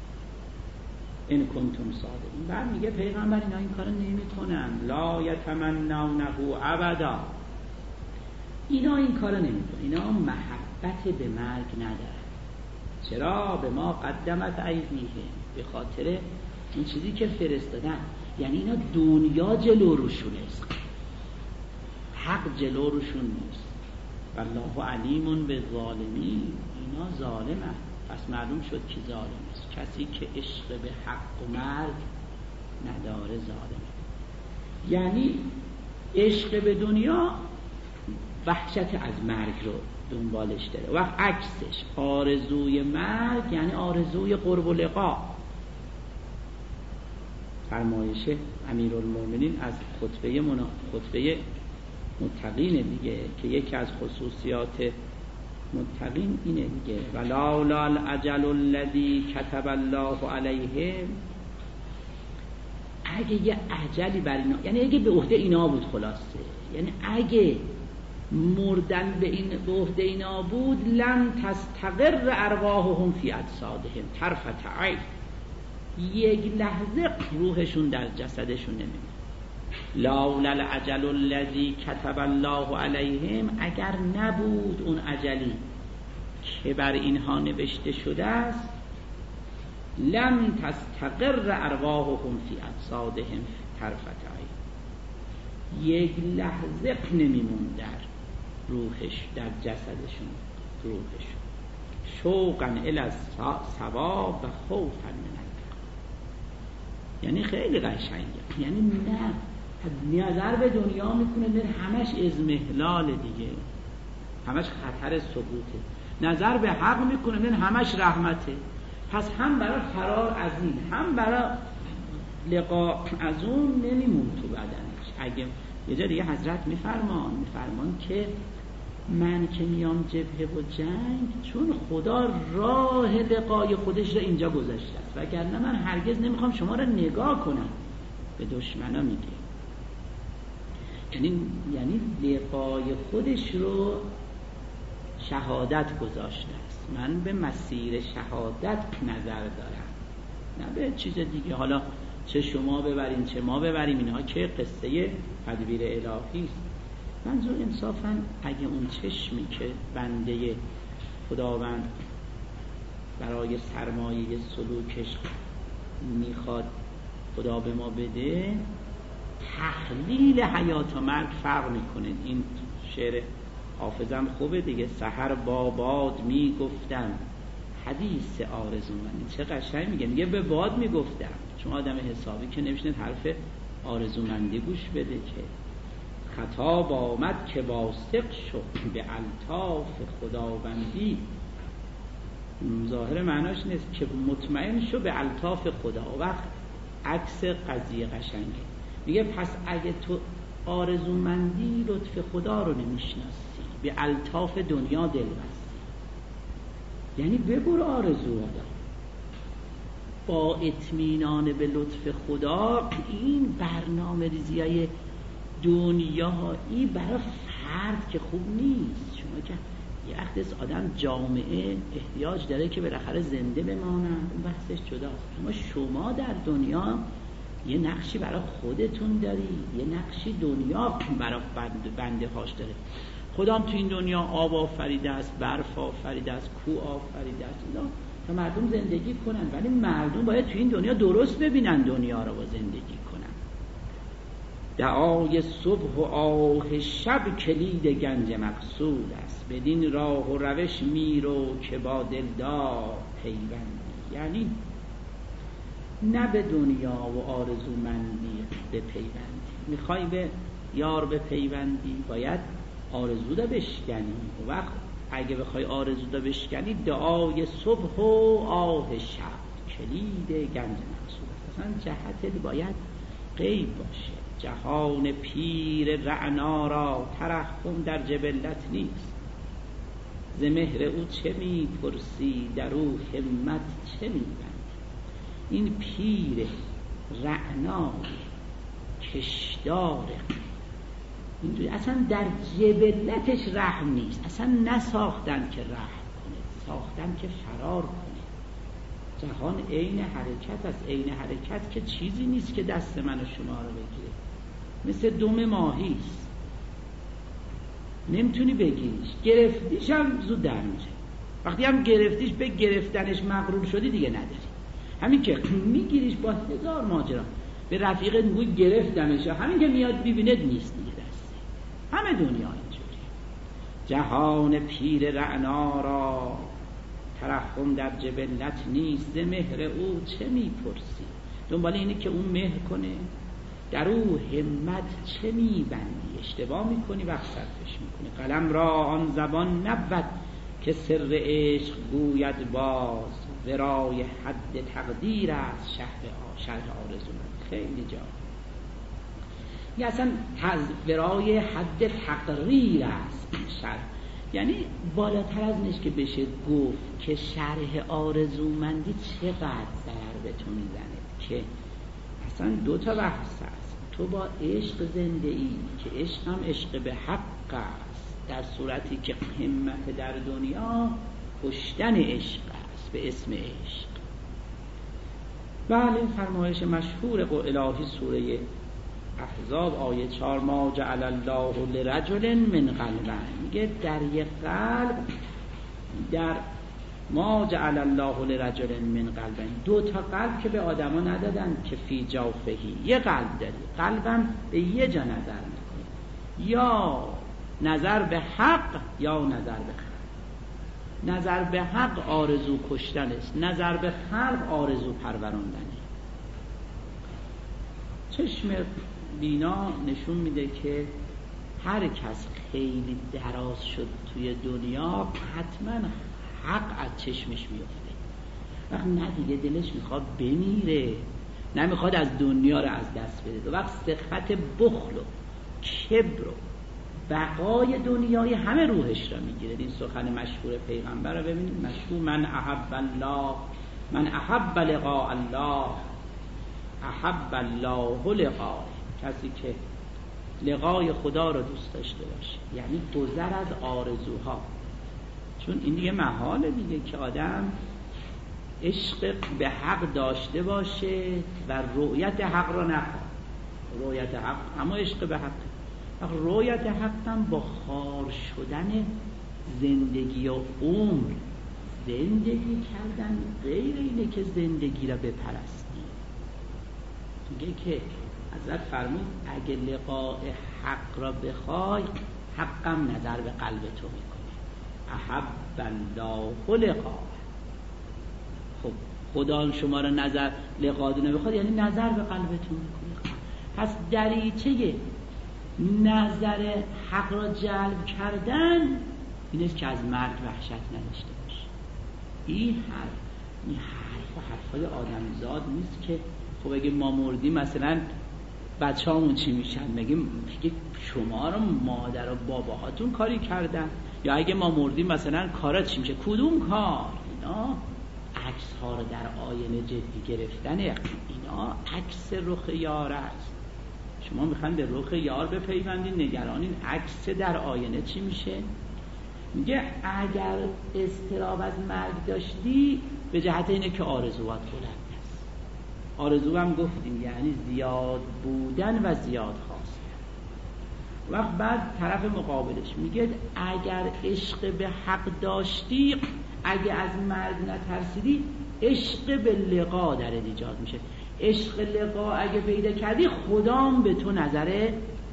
ان کنتم صادقین. بعد میگه پیغمبر اینا این کارو نمیکنن، لا یتمنونه ابدا، اینا این کارو نمیکنن، اینا محبت نسبت به مرگ ندارد. چرا؟ به ما قدمت ایدیهم، به خاطر این چیزی که فرستادن. یعنی اینا دنیا جلو روشون است، حق جلو روشون نیست. والله علیم به ظالمین، اینا ظالمن. پس معلوم شد که ظالم است کسی که عشق به حق و مرگ نداره، ظالمه. یعنی عشق به دنیا وحشت از مرگ رو دنبالش داره، و عکسش آرزوی مرگ یعنی آرزوی قرب و لقا. فرمایش امیرالمومنین از خطبه منا... خطبه متقین دیگه، که یکی از خصوصیات متقین اینه دیگه، ولولا الاجل الذی کتب الله علیهم. اگه یه اجلی بر اینا، یعنی اگه به عهده اینا بود، خلاصه یعنی اگه مردن به این به عهده اینا بود، لم تستقر ارواحهم فی اجسادهم طرفة عین، یک لحظه روحشون در جسدشون نمیمونه. لولا الاجل الذی کتب الله علیهم، اگر نبود اون اجلی که بر اینها نوشته شده است، لم تستقر ارواحهم فی اجسادهم طرفة عین، یک لحظه نمیمون در روحش در جسدشون روحشون، شوقا الی الثواب و خوفا من العقاب. یعنی خیلی قشنگه، یعنی نه نظر به دنیا میکنه نه همش اضمحلال دیگه، همش خطر ثبوته. نظر به حق میکنه نه همش رحمته. پس هم برای فرار از این، هم برای لقا از اون نمیمون تو بدنش. اگه یه جا دیگه حضرت میفرمان میفرمان که من که میام جبهه و جنگ، چون خدا راه لقای خودش را اینجا گذاشته است، وگرنه من هرگز نمیخوام شما را نگاه کنم. به دشمنا میگه، یعنی یعنی لقای خودش رو شهادت گذاشته است. من به مسیر شهادت نظر دارم، نه به چیز دیگه. حالا چه شما ببرین چه ما ببریم، اینها که قصه تدبیر الهی است. منظور انصافاً اگه اون چشمی که بنده خداوند برای سرمایه سلوکش میخواد خدا به ما بده، تحلیل حیات و مرگ فرق میکنه. این شعر حافظم خوبه دیگه، سحر با باد میگفتم حدیث آرزومندی. چه قشنگ میگه، میگه به باد میگفتم، چون آدم حسابی که نمیشنه حرف آرزومندی گوش بده، که خطاب آمد که واثق شد به الطاف خداوندی. ظاهر معناش نیست که مطمئن شو به الطاف خدا، و وقت عکس قضیه قشنگه. میگه پس اگه تو آرزومندی لطف خدا رو نمیشناسی، به الطاف دنیا دل بستی، یعنی ببر آرزو دار با اطمینان به لطف خدا. این برنامه ریزی های دنیایی برای فرد که خوب نیست. شما که یه وقت از آدم جامعه احتیاج داره که بالاخره زنده بمانند، اون بحثش جداست. اما شما در دنیا یه نقشی برای خودتون داری، یه نقشی دنیا برای بنده هاش داره. خدا هم تو این دنیا آب آفریده است، برف آفریده است، کوه آفریده است، اینا تا مردم زندگی کنن، ولی مردم باید تو این دنیا درست ببینن دنیا رو و زندگی کنن. دعای صبح و آه شب کلید گنج مقصود است، بدین راه و روش میرو که با دلدار پیوندی. یعنی نه به دنیا و آرزومندی به پیوندی. میخوای به یار به پیوندی باید آرزو دا بشکنی، و وقت اگه بخوای آرزو دا بشکنی، دعای صبح و آه شب کلید گنج مقصود است. اصلا جهت باید غیب باشه. جهان پیر رعنا را ترحم در جبلت نیست، ز مهر او چه می پرسی در او همت چه می بندی. این پیر رعنا کشدار اینجوری اصلا در جبلتش رحم نیست، اصلا نساختن که رحم کنه، ساختن که فرار کنه. جهان عین حرکت است، عین حرکت که چیزی نیست که دست من و شما رو بگیره، مثل دم ماهی است. نمیتونی بگیریش، گرفتیش هم زود در میره. وقتی هم گرفتیش به گرفتنش مغرور شدی دیگه نداری. همین که میگیریش با هزار ماجرا، به رفیقت میگوی گرفتمش، همین که میاد ببیند نیست دیگه دسته. همه دنیا اینجوری. جهان پیر رعنا را ترحم در جبلت نیست، ز مهر او چه میپرسی؟ دنبال اینه که اون مهر کنه، در او همت چه میبندی؟ اشتباه میکنی وقت صرفش میکنی. قلم را آن زبان نبود که سر عشق گوید باز، ورای حد تقدیر است شهر شرح آرزو من. خیلی جا یا اصلا ورای حد تقریر است شرح، یعنی بالاتر از نیست که بشه گفت که شرح آرزومندی چقدر ضرر بهتون میزنه. که اصلا دو تا بحث هست. تو با عشق زنده ای که عشق هم عشق به حق است، در صورتی که همت در دنیا کشتن عشق است به اسم عشق. بله، فرمایش مشهور الهی سوره احزاب آیه چهار، ما جعل الله لرجل من قلبین، میگه در یک قلب، در ما جعل الله لرجل من قلبین، دو تا قلب که به آدما ندادن که فی جوفهی، یه قلب داری، قلبم به یه جا نظر میکنه، یا نظر به حق یا نظر به خلق. نظر به حق آرزو کشتن است، نظر به خلق آرزو پروراندنه. چشم بینا نشون میده که هر کس خیلی دراز شد توی دنیا حتما حق از چشمش میفته. وقت نه دیگه دلش میخواد بمیره، نه میخواد از دنیا رو از دست بده. وقت سخط بخل و کبر و بقای دنیای همه روحش را میگیره. این سخن مشهور پیغمبر رو ببینید، مشهور من احب الله، من احب لقاء الله احب الله لقاء. کسی که لقای خدا رو دوست داشته باشه یعنی گذر از آرزوها، چون این دیگه محاله دیگه که آدم عشق به حق داشته باشه و رؤیت حق رو نخواد. رؤیت حق اما عشق به حق، رؤیت حق هم با خار شدن زندگی و عمر. زندگی کردن غیر اینه که زندگی را بپرستی. میگه که حضرت فرمود اگه لقاء حق را بخوای، حقم نظر به قلب تو میکنه. احب الله لقاء. خب خدا شما را نظر لقاء نمیخواد، یعنی نظر به قلبتون میکنه. پس دریچه نظر حق را جلب کردن این است که از مرگ وحشت نداشته باشه. این حرف این حرف و حرفای آدمزاد نیست که خب اگه ما مردیم مثلا بچه همون چی میشن؟ میگیم شما رو مادر و باباهاتون کاری کردن، یا اگه ما مردیم مثلا کارات چی میشه؟ کدوم کار؟ اینا عکس ها رو در آینه جدی گرفتن، اینا عکس رخ یار است. شما میخواین به رخ یار بپیوندین، نگرانین عکس در آینه چی میشه؟ میگه اگر اضطراب از مرگ داشتی به جهت اینه که آرزوات بلند است. آرزو هم گفتیم یعنی زیاد بودن و زیاد خواستن. وقت بعد طرف مقابلش میگه اگر عشق به حق داشتی، اگه از مرگ نترسیدی، عشق به لقا در ایجاد میشه. عشق لقا اگه پیدا کردی، خدام به تو نظر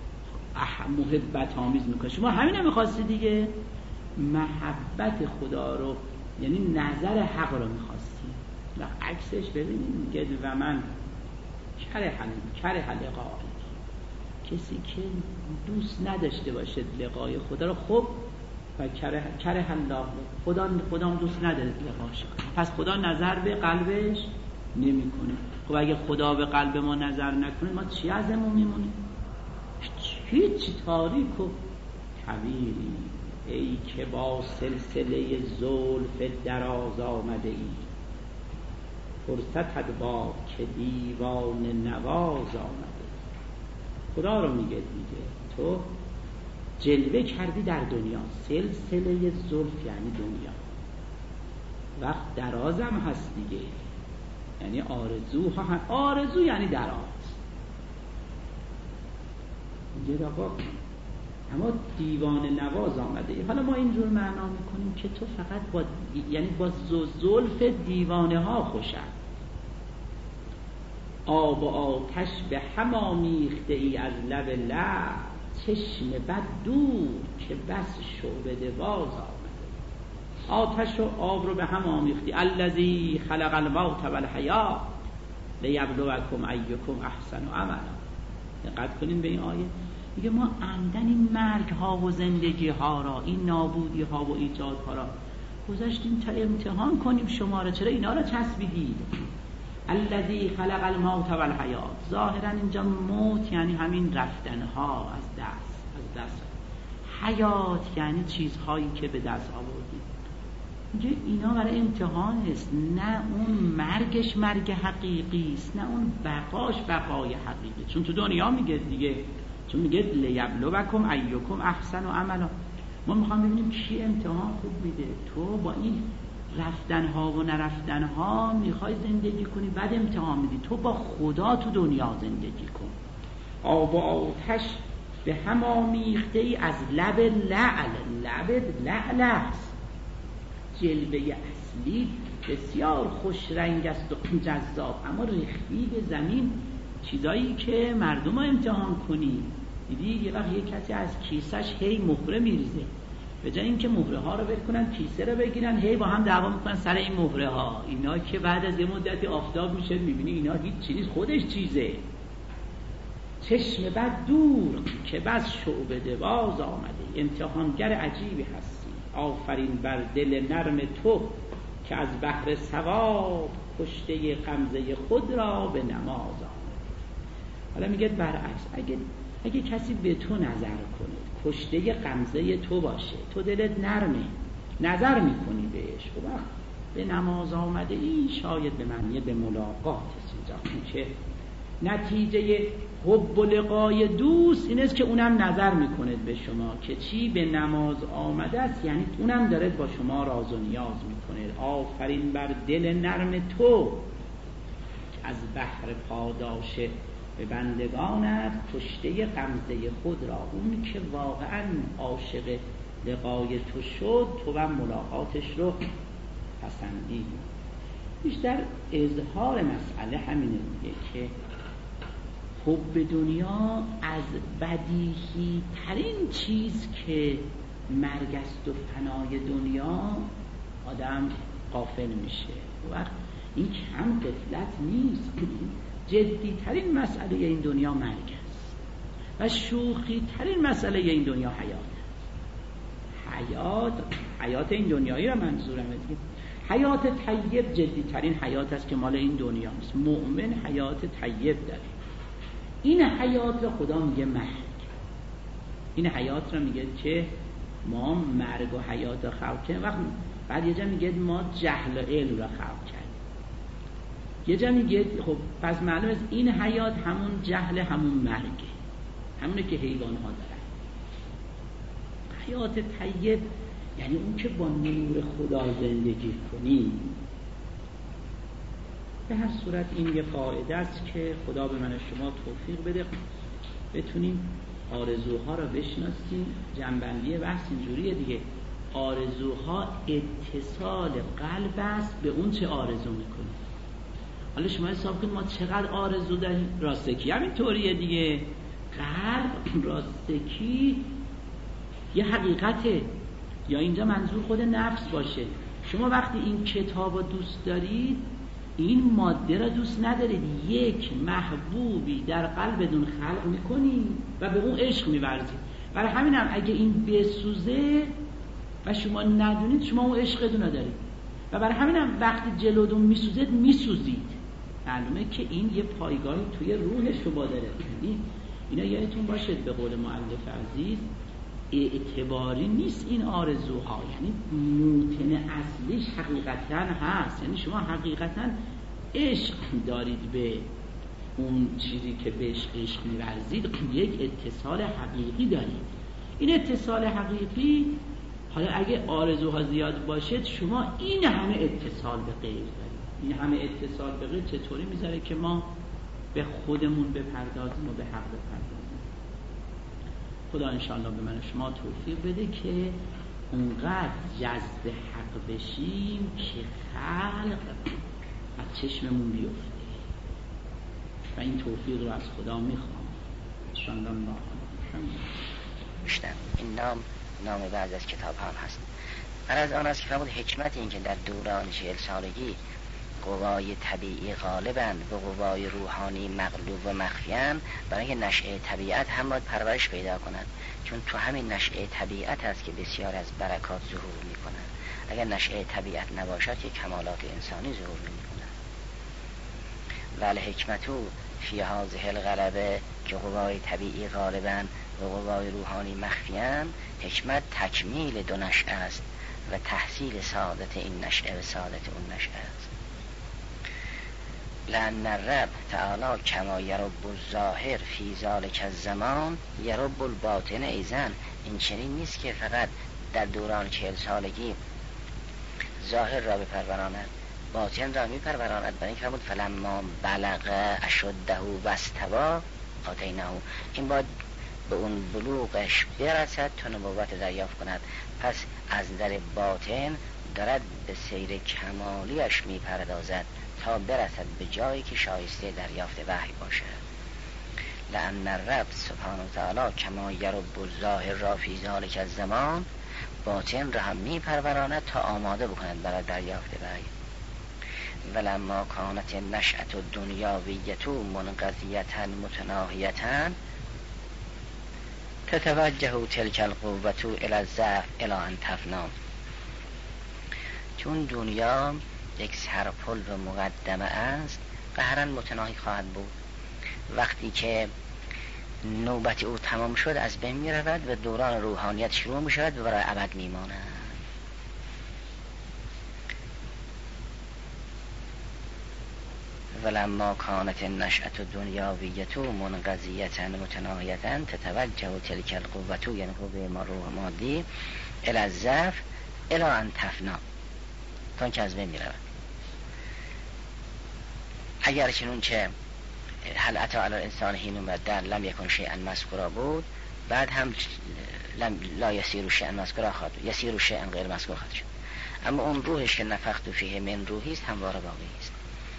محبت آمیز میکنه. شما همین هم میخواستی دیگه، محبت خدا رو یعنی نظر حق رو میخواستی. و عکسش ببینید میگه و من کره کره لقا، کسی که دوست نداشته باشه لقای خدا رو، خب و کره کره الله، خدا خدا دوست نداره لقاش، پس خدا نظر به قلبش نمیکنه. خب اگه خدا به قلب ما نظر نکنه، ما چی ازمون میمونه؟ هیچ تاریک و کبیری. ای که با سلسله زلف دراز آمده ای، فرصت باد که دیوان نواز آمده. خدا رو میگه میگه تو جلوه کردی در دنیا، سلسله زلف یعنی دنیا، وقت درازم هست دیگه، یعنی آرزوها هم. آرزو یعنی دراز. میگه آقا اما دیوانه نواز آمده. حالا ما اینجور معنا میکنیم که تو فقط با یعنی با زلف دیوانه ها خوشم. آب و آتش به هم آمیخته ای از لب لب، چشم بد دور که بس شعبده باز آمده. آتش و آب رو به هم آمیختی. الذی خلق الموت والحیات لیبلوکم ایکم احسن عملا. دقت کنین به این آیه. میگه ما عمدن این مرگ ها و زندگی ها را، این نابودی ها و ایجاد ها را گذاشتیم تا امتحان کنیم شما را. چرا اینا را چسبیدید؟ الذی خلق الموت والحیات. ظاهرا اینجا موت یعنی همین رفتن ها از دست از دست. حیات یعنی چیزهایی که به دست آوردید. میگه اینا برای امتحان است، نه اون مرگش مرگ حقیقی است، نه اون بقاش بقای حقیقی. چون تو دنیا میگه دیگه، چون میگه لیبلوکم ایکم احسن عملا. ما میخوام ببینیم کی امتحان خوب میده. تو با این رفتن ها و نرفتن ها میخوای زندگی کنی، بعد امتحان میدی. تو با خدا تو دنیا زندگی کن. آب و آتش به هم آمیخته ای از لب لعل. لب لعل است. جلوه اصلی بسیار خوش رنگ است و جذاب، اما ریختی به زمین چیزایی که مردم رو امتحان کنی. دیدی یه وقت یه کسی از کیسش هی مهره میریزه، به جای اینکه مهره ها رو بکنن کیسه رو بگیرن هی با هم دعوا میکنن سر این مهره ها. اینا که بعد از یه مدتی آفتاب میشه میبینی اینا هیچ چیز، خودش چیزه. چشم بد دور که بس شعبده باز آمده. امتحانگر عجیبی هستی. آفرین بر دل نرم تو که از بحر ثواب کشته غمزه خود را به نماز آمده. حالا میگه برعکس، اگه اگه کسی به تو نظر کنه، کشته غمزه تو باشه، تو دلت نرمه، نظر میکنی بهش، و وقت به نماز آمده، این شاید به معنی به ملاقات اینجا که نتیجه حب و لقای دوست این است که اونم نظر میکنه به شما که چی به نماز آمده است، یعنی اونم داره با شما راز و نیاز میکنه. آفرین بر دل نرم تو از بحر پاداش به بندگانت کشته غمزه خود را. اون که واقعا عاشق لقای تو شد، تو هم ملاقاتش رو پسندید. بیشتر اظهار مسئله همینه دیگه که حب دنیا از بدیهی ترین چیز که مرگ است و فنای دنیا آدم غافل میشه. وقت این کم غفلت نیست. جدی ترین مسئله این دنیا مرگ است و شوخی ترین مسئله این دنیا حیات است. حیات حیات این دنیایی را منظورم است. حیات طیب جدی ترین حیات است که مال این دنیا است. مؤمن حیات طیب داره. این حیات را خدا میگه مرگ. این حیات را میگه که ما مرگ و حیات را خلق کردیم. وقت بعد یه جا میگه ما جهل و علم را خلق کردیم. یه جا میگه خب پس معلوم است این حیات همون جهل همون مرگه، همونه که حیوان ها دارن. حیات طیب یعنی اون که با نور خدا زندگی کنی. به هر صورت این یه قاعده است که خدا به من و شما توفیق بده بتونیم آرزوها را بشناسیم. جنبندی بحث اینجوریه دیگه، آرزوها اتصال قلب است به اون چه آرزو میکنیم. حالا شما حساب کنید ما چقدر آرزو داریم. راستگی همین طوریه دیگه. قلب راستگی یه حقیقته، یا اینجا منظور خود نفس باشه. شما وقتی این کتاب رو دوست دارید، این ماده را دوست ندارید، یک محبوبی در قلبتون خلق میکنید و به اون عشق میورزید. برای همین هم اگه این بسوزه و شما ندونید، شما اون عشقتون رو دارید و برای همین هم وقتی جلودون میسوزید میسوزید. معلومه که این یه پایگاهی توی روح شما داره. اینا یادتون باشد به قول مؤلف عزیز اعتباری نیست این آرزوها، یعنی موتن اصلیش حقیقتا هست. یعنی شما حقیقتا عشق دارید به اون چیزی که بهش عشق می‌ورزید، یک اتصال حقیقی دارید. این اتصال حقیقی، حالا اگه آرزوها زیاد باشد شما این همه اتصال به غیر دارید. این همه اتصال به غیر چطوری میذاره که ما به خودمون بپردازیم و به حق بپردازیم. خدا انشاءالله به من و شما توفیق بده که اونقدر جذب حق بشیم که خلق از چشممون بیفته و این توفیق رو از خدا میخوام. شاندم الله بیشتر این نام نام بعض از کتاب هم هست. غرض آن است که فرمود حکمت این که در دوران چهل سالگی قوای طبیعی غالباً به قوای روحانی مغلوب و مخفیان، برای اینکه نشأه طبیعت هم باید پرورش پیدا کنند، چون تو همین نشأه طبیعت است که بسیار از برکات ظهور میکنند. اگر نشأه طبیعت نباشد که کمالات انسانی ظهور نمیکنند. ولی حکمتو فی هذه الغلبه که قوای طبیعی غالباً و قوای روحانی مخفیان، حکمت تکمیل دو نشأه است و تحصیل سعادت این نشأه و سعادت اون نشأه است. لأن الرب تعالی کما یرب الظاهر فی ذلک الزمان یرب الباطن ایضا. این چنین نیست که فقط در دوران چهل سالگی ظاهر را بپروراند، باطن را میپروراند. برای اینکه فرمود فلما بلغ اشده و استوی آتینه، این باید به اون بلوغش برسد تا نبوت دریافت کند. پس از در باطن دارد به سیر کمالیش میپردازد تا برسد به جایی که شایسته دریافت وحی باشد. لأن الرب سبحانه و تعالی کما یرب الظاهر را فی ذلک الزمان، باطن را هم میپروراند تا آماده بکند برای دریافت وحی. ولما کانت نشأة الدنیاویة منقضیة متناهیة تتوجه تلک القوة الی الضعف الی ان تفنی. چون دنیا یک سرپل و مقدمه است، قهرن متناهی خواهد بود. وقتی که نوبت او تمام شد از بین می رود و دوران روحانیت شروع می شود و برای ابد می ماند. ولما کانت نشأة الدنیاویة منقضیة متناهیة تتوجه تلک القوة، یعنی قوه ما روح مادی، الی الضعف الی ان تفنی، تا اینکه از بین می رود. اگر چنون چه هل اتی علی الانسان حین من الدهر لم یکن شیئا مذکورا بود، بعد هم لم لا یسیر شیئا مذکورا خواهد یسیر شیئا غیر مذکور خواهد شد. اما اون روحش که نفخت فیه من روحی است همواره باقی است.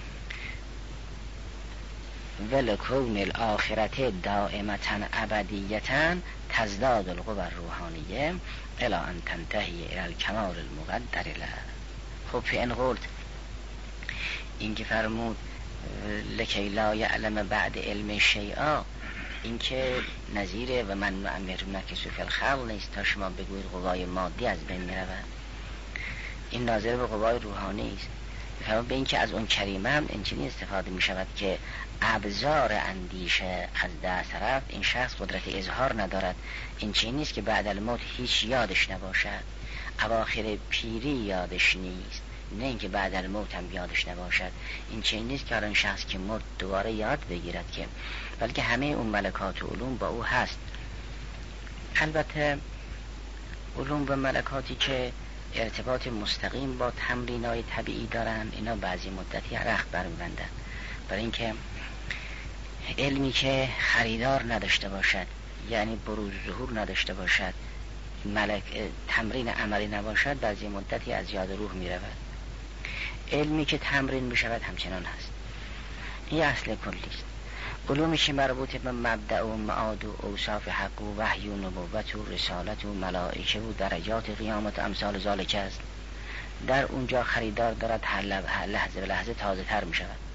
ولکون الآخرت دائمتا ابدیتا تزداد القوى الروحانیه الی ان تنتهی الی الکمال المقدر له. خب فی ان قلت، این که فرمود لکی لا یعلم بعد علم شیئا، این که نظیره و من معمر مکسو فی الخلق نیست تا شما بگوید قوای مادی از بین می رود. این ناظر به قوای روحانی است. فرمود به این که از اون کریمه هم اینچنین استفاده می شود که ابزار اندیشه از دست رفت، این شخص قدرت اظهار ندارد. این چنین نیست که بعد الموت هیچ یادش نباشد، اواخر پیری یادش نیست، نه اینکه بعد الموت هم یادش نباشد. این چنین نیست که این شخص که مرد دوباره یاد بگیرد، که بلکه همه اون ملکات و علوم با او هست. البته علوم و ملکاتی که ارتباط مستقیم با تمرینای طبیعی دارن، اینا بعضی مدتی رخت برمی‌بندن. برای اینکه علمی که خریدار نداشته باشد، یعنی بروز ظهور نداشته باشد، ملک تمرین عملی نباشد، بعضی مدتی از یاد روح می رود. علمی که تمرین می شود همچنان هست. این اصل کلی است. علومی که مربوط به مبدأ و معاد و اوصاف حق و وحی و نبوت و رسالت و ملائکه و درجات قیامت امثال ذالک است، در اونجا خریدار دارد، هر لحظه به لحظه تازه تر می شود.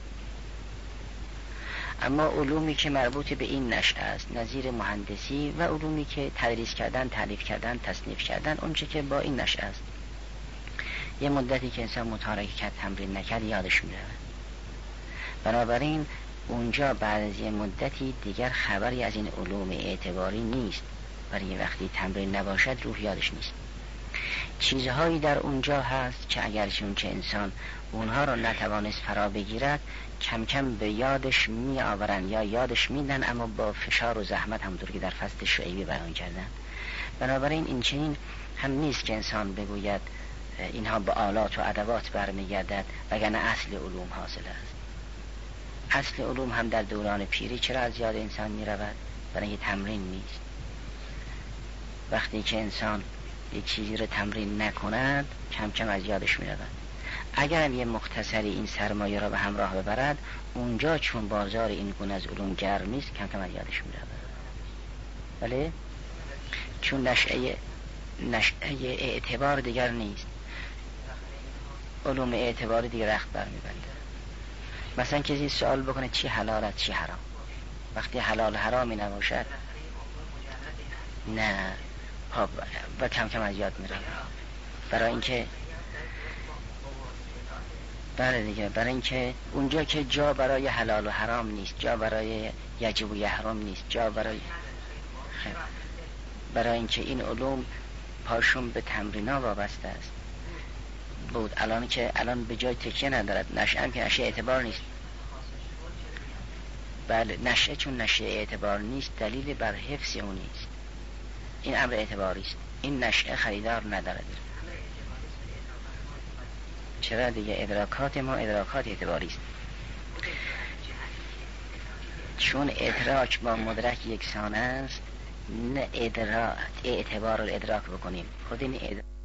اما علومی که مربوط به این نشأه است، نظیر مهندسی و علومی که تدریس کردن، تالیف کردن، تصنیف کردن، اون چه که با این نشأه است، یه مدتی که انسان مطالعه کرد، تمرین نکرد، یادش میره. بنابراین اونجا بعد از یه مدتی دیگر خبری از این علوم اعتباری نیست، برای وقتی تمرین نباشد روح یادش نیست. چیزهایی در اونجا هست که اگرچه که انسان اونها رو نتوانست فرا بگیرد، کم کم به یادش می آورن یا یادش میدن، اما با فشار و زحمت، همونطور که در فصل شعیبی بیان کردن. بنابراین این چنین هم نیست که انسان بگوید اینها به آلات و ادوات برمیگردد، وگرنه اصل علوم حاصل است. اصل علوم هم در دوران پیری چرا از یاد انسان می رود؟ برای تمرین نیست. وقتی که انسان یک چیزی رو تمرین نکند کم کم از یادش میرود. اگر هم یه مختصری این سرمایه را به همراه ببرد، اونجا چون بازار این گونه از علوم گرم نیست کم کم از یادش میرود. بله؟ چون نشأه نشأه اعتبار دیگر نیست، علوم اعتبار دیگر رخت برمیبنده. مثلا کسی سوال بکنه چی حلال است چی حرام، وقتی حلال حرامی نباشد نه خب و کم کم از یاد میرود. برای اینکه بله دیگه، برای اینکه اونجا که جا برای حلال و حرام نیست، جا برای یجب و یحرم نیست، جا برای خیلی. برای اینکه این علوم پاشون به تمرینا وابسته است بود. الان که الان به جای تکیه ندارد، نشأه هم که نشأه اعتبار نیست. بله نشأه چون نشأه اعتبار نیست دلیل بر حفظ اون نیست، این امر اعتباری است. این نشأه خریدار ندارد. چرا دیگه؟ ادراکات ما ادراکات اعتباری است. چون ادراک با مدرک یکسان است، نه ادراک اعتبار رو ادراک بکنیم. خود این ادراک